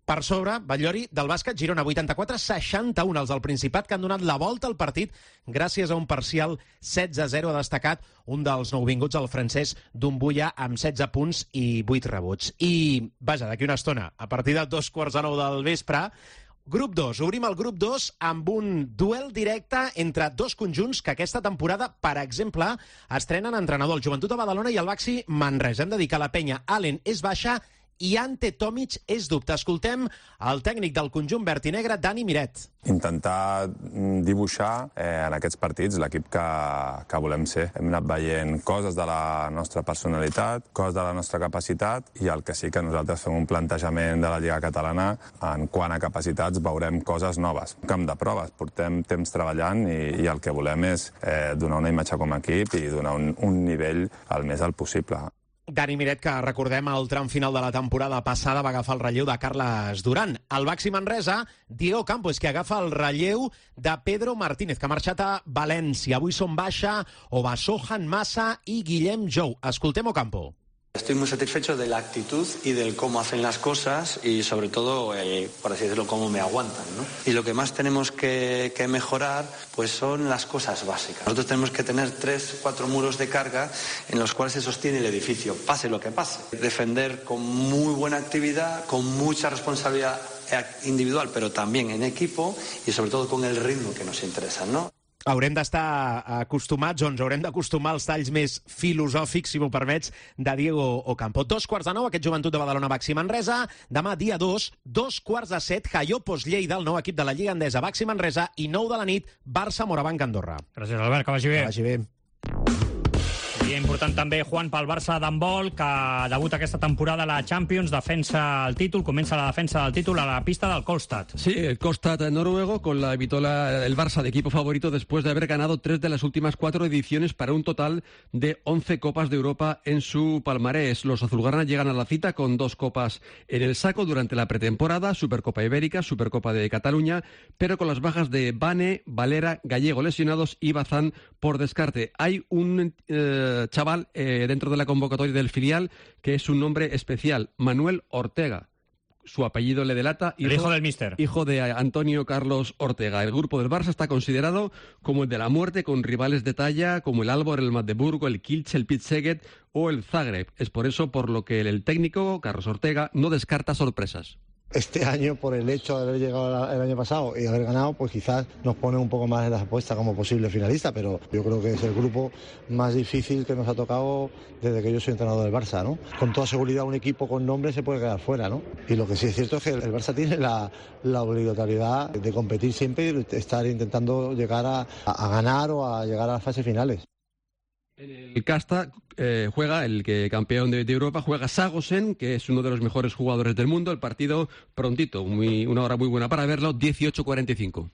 Per sobre, Batllori, del bàsquet Girona, 84-61, els del Principat, que han donat la volta al partit gràcies a un parcial 16-0. Ha destacat un dels nouvinguts, el francès Doumbouya, amb 16 punts i 8 rebuts. I, vaja, d'aquí una estona, a partir de 2:45 del vespre, Grup 2. Obrim el grup 2 amb un duel directe entre dos conjunts que aquesta temporada, per exemple, estrenen entrenador. El Joventut de Badalona i el Baxi Manresa. Hem de dir que la penya Allen és baixa i Ante Tomic és dubte. Escoltem el tècnic del conjunt verd i negre, Dani Miret. Intentar dibuixar en aquests partits l'equip que volem ser. Hem anat veient coses de la nostra personalitat, coses de la nostra capacitat, i el que sí que nosaltres fem un plantejament de la Lliga Catalana en quant a capacitats veurem coses noves. Camp de proves, portem temps treballant i el que volem és donar una imatge com a equip i donar un nivell el més alt possible. Dani Miret, que recordem el tram final de la temporada passada va agafar el relleu de Carles Duran. El Baxi Manresa, Diego Campos, que agafa el relleu de Pedro Martínez, que ha marxat a València. Avui són baixa Obasohan Massa i Guillem Jou. Escoltem Ocampo. Estoy muy satisfecho de la actitud y del cómo hacen las cosas y sobre todo, por así decirlo, cómo me aguantan, ¿no? Y lo que más tenemos que mejorar pues son las cosas básicas. Nosotros tenemos que tener 3-4 muros de carga en los cuales se sostiene el edificio, pase lo que pase. Defender con muy buena actividad, con mucha responsabilidad individual, pero también en equipo y sobre todo con el ritmo que nos interesa, ¿no? Haurem d'estar acostumats, o ens haurem d'acostumar als talls més filosòfics, si m'ho permets, de Diego Ocampo. 2:45, aquest Joventut de Badalona Baxi Manresa. Demà, dia 2, 2:45, Jaiopos Lleida, el nou equip de la Lliga Endesa Baxi Manresa, i 9 de la nit, Barça Morabanc Andorra. Gràcies, Albert, que vagi bé. Que vagi bé. I important també, Juan, pel Barça d'handbol, que debuta aquesta temporada a la Champions, defensa el títol, comença la defensa del títol a la pista del Kolstad. Sí, el Kolstad noruego, con la vitola el Barça de equipo favorito después de haber ganado 3 de las últimas 4 ediciones para un total de 11 Copas de Europa en su palmarés. Los azulgranas llegan a la cita con 2 copas en el saco durante la pretemporada, Supercopa Ibérica, Supercopa de Cataluña, pero con las bajas de Bane, Valera, Gallego lesionados y Bazán por descarte. Hay un chaval dentro de la convocatoria del filial que es un nombre especial, Manuel Ortega. Su apellido le delata. El hijo del míster. Hijo de Antonio Carlos Ortega. El grupo del Barça está considerado como el de la muerte, con rivales de talla como el Aalborg, el Magdeburgo, el Kielce, el Pitt-Szeged o el Zagreb. Es por eso por lo que el técnico, Carlos Ortega, no descarta sorpresas. Este año, por el hecho de haber llegado el año pasado y haber ganado, pues quizás nos pone un poco más en las apuestas como posible finalista, pero yo creo que es el grupo más difícil que nos ha tocado desde que yo soy entrenador del Barça, ¿no? Con toda seguridad un equipo con nombre se puede quedar fuera, ¿no? Y lo que sí es cierto es que el Barça tiene la obligatoriedad de competir siempre y estar intentando llegar a ganar o a llegar a las fases finales. El Casta juega, el que campeón de Europa, juega Sagosen, que es uno de los mejores jugadores del mundo. El partido prontito, una hora muy buena para verlo, 18:45.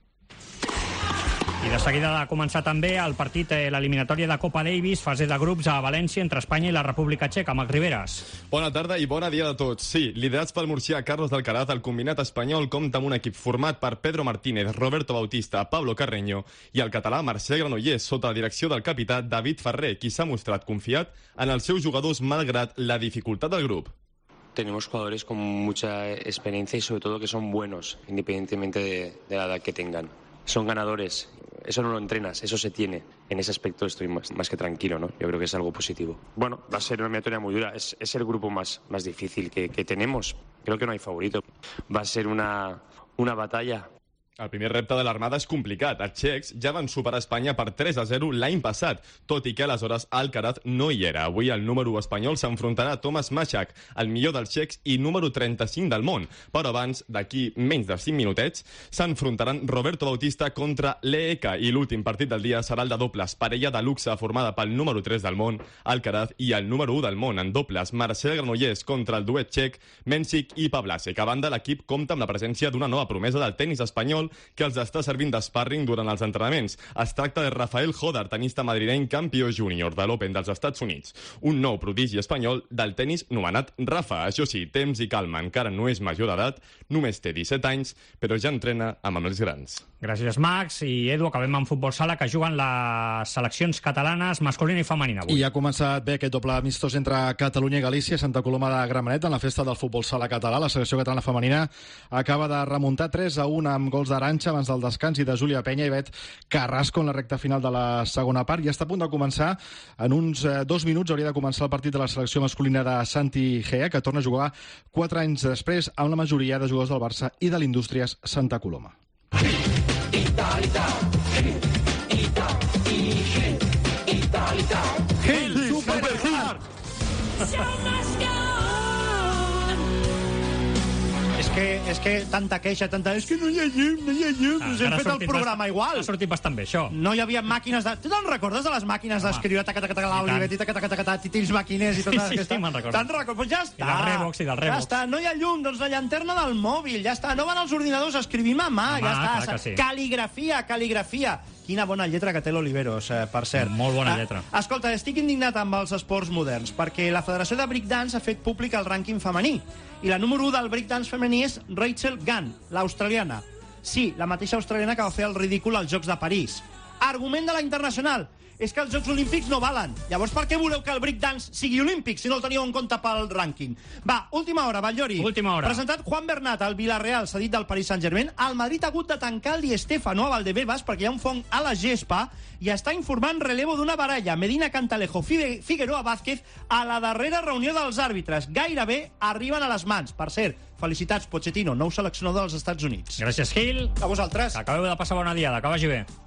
I de seguida ha de començar també el partit, l'eliminatòria de Copa Davis, fase de grups a València, entre Espanya i la República Txeca. Mac Riveras. Bona tarda i bona dia a tots. Sí, liderats pel murcià Carlos Alcaraz, el combinat espanyol compta amb un equip format per Pedro Martínez, Roberto Bautista, Pablo Carreño i el català Marcel Granollers, sota la direcció del capità David Ferrer, qui s'ha mostrat confiat en els seus jugadors malgrat la dificultat del grup. Tenemos jugadores con mucha experiencia y sobre todo que son buenos, independientemente de la edad que tengan. Son ganadores. Eso no lo entrenas, eso se tiene. En ese aspecto estoy más que tranquilo, ¿no? Yo creo que es algo positivo. Bueno, va a ser una eliminatoria muy dura. Es el grupo más difícil que tenemos. Creo que no hay favorito. Va a ser una batalla. El primer repte de l'Armada és complicat. Els txecs ja van superar Espanya per 3-0 l'any passat, tot i que aleshores Alcaraz no hi era. Avui el número 1 espanyol s'enfrontarà a Tomas Machak, el millor dels txecs i número 35 del món. Però abans, d'aquí menys de 5 minutets, s'enfrontaran Roberto Bautista contra l'EEK i l'últim partit del dia serà el de dobles, parella de luxe formada pel número 3 del món, Alcaraz, i el número 1 del món en dobles, Marcel Granollers contra el duet txec, Mensik i Pavlasek. A banda, l'equip compta amb la presència d'una nova promesa del tenis espanyol que els està servint d'sparring durant els entrenaments. Es tracta de Rafael Hodar, tenista madrileny campió júnior de l'Open dels Estats Units. Un nou prodigi espanyol del tenis nomenat Rafa. Això sí, temps i calma, encara no és major d'edat, només té 17 anys, però ja entrena amb els grans. Gràcies, Max. I Edu, acabem amb futbol sala, que juguen les seleccions catalanes masculina i femenina avui. I ha començat bé aquest doble amistós entre Catalunya i Galícia, Santa Coloma de Gramenet, en la festa del futbol sala català. La selecció catalana femenina acaba de remuntar 3-1 amb gols d'Arantxa abans del descans i de Júlia Penya i Bet Carrasco en la recta final de la segona part. I està a punt de començar, en uns 2 minuts hauria de començar el partit de la selecció masculina de Santi Gea, que torna a jugar 4 anys després amb la majoria de jugadors del Barça i de l'Indústries Santa Coloma. Gil Superhard. És que tanta queixa, és que no hi ha llum, us hem fet el programa igual. Ha sortit bastant bé, això. No hi havia màquines de... Tu te'n recordes de les màquines d'escriure l'Olivet i tils maquiners i tot aquesta? Sí, me'n recordo. Te'n recordes? Pues ja està. I del Revox, Ja està, no hi ha llum, doncs la llanterna del mòbil, ja està. No van als ordinadors, escrivim a mà, ja està. Sí. Cal·ligrafia. Quina bona lletra que té l'Oliveros, per cert. Molt bona lletra. Escolta, estic indignat amb els esports moderns, perquè la Federació de Breakdance ha fet públic el rànquing femení. I la número 1 del breakdance femení és Rachel Gunn, l'australiana. Sí, la mateixa australiana que va fer el ridícul als Jocs de París. Argument de la Internacional. És que els Jocs Olímpics no valen. Llavors, per què voleu que el breakdance sigui olímpic si no el teníeu en compte pel rànquing? Va, última hora, Batllori. Última hora. Presentat Juan Bernat al Villarreal, cedit del Paris Saint-Germain, el Madrid ha hagut de tancar el Di Stéfano a Valdebebas perquè hi ha un fong a la gespa i està informant relevo d'una baralla. Medina Cantalejo, Figueroa Vázquez, a la darrera reunió dels àrbitres. Gairebé arriben a les mans. Per cert, felicitats, Pochettino, nou seleccionador dels Estats Units. Gràcies, Gil. A vosaltres. Acabeu de passar bona diada, que vagi bé.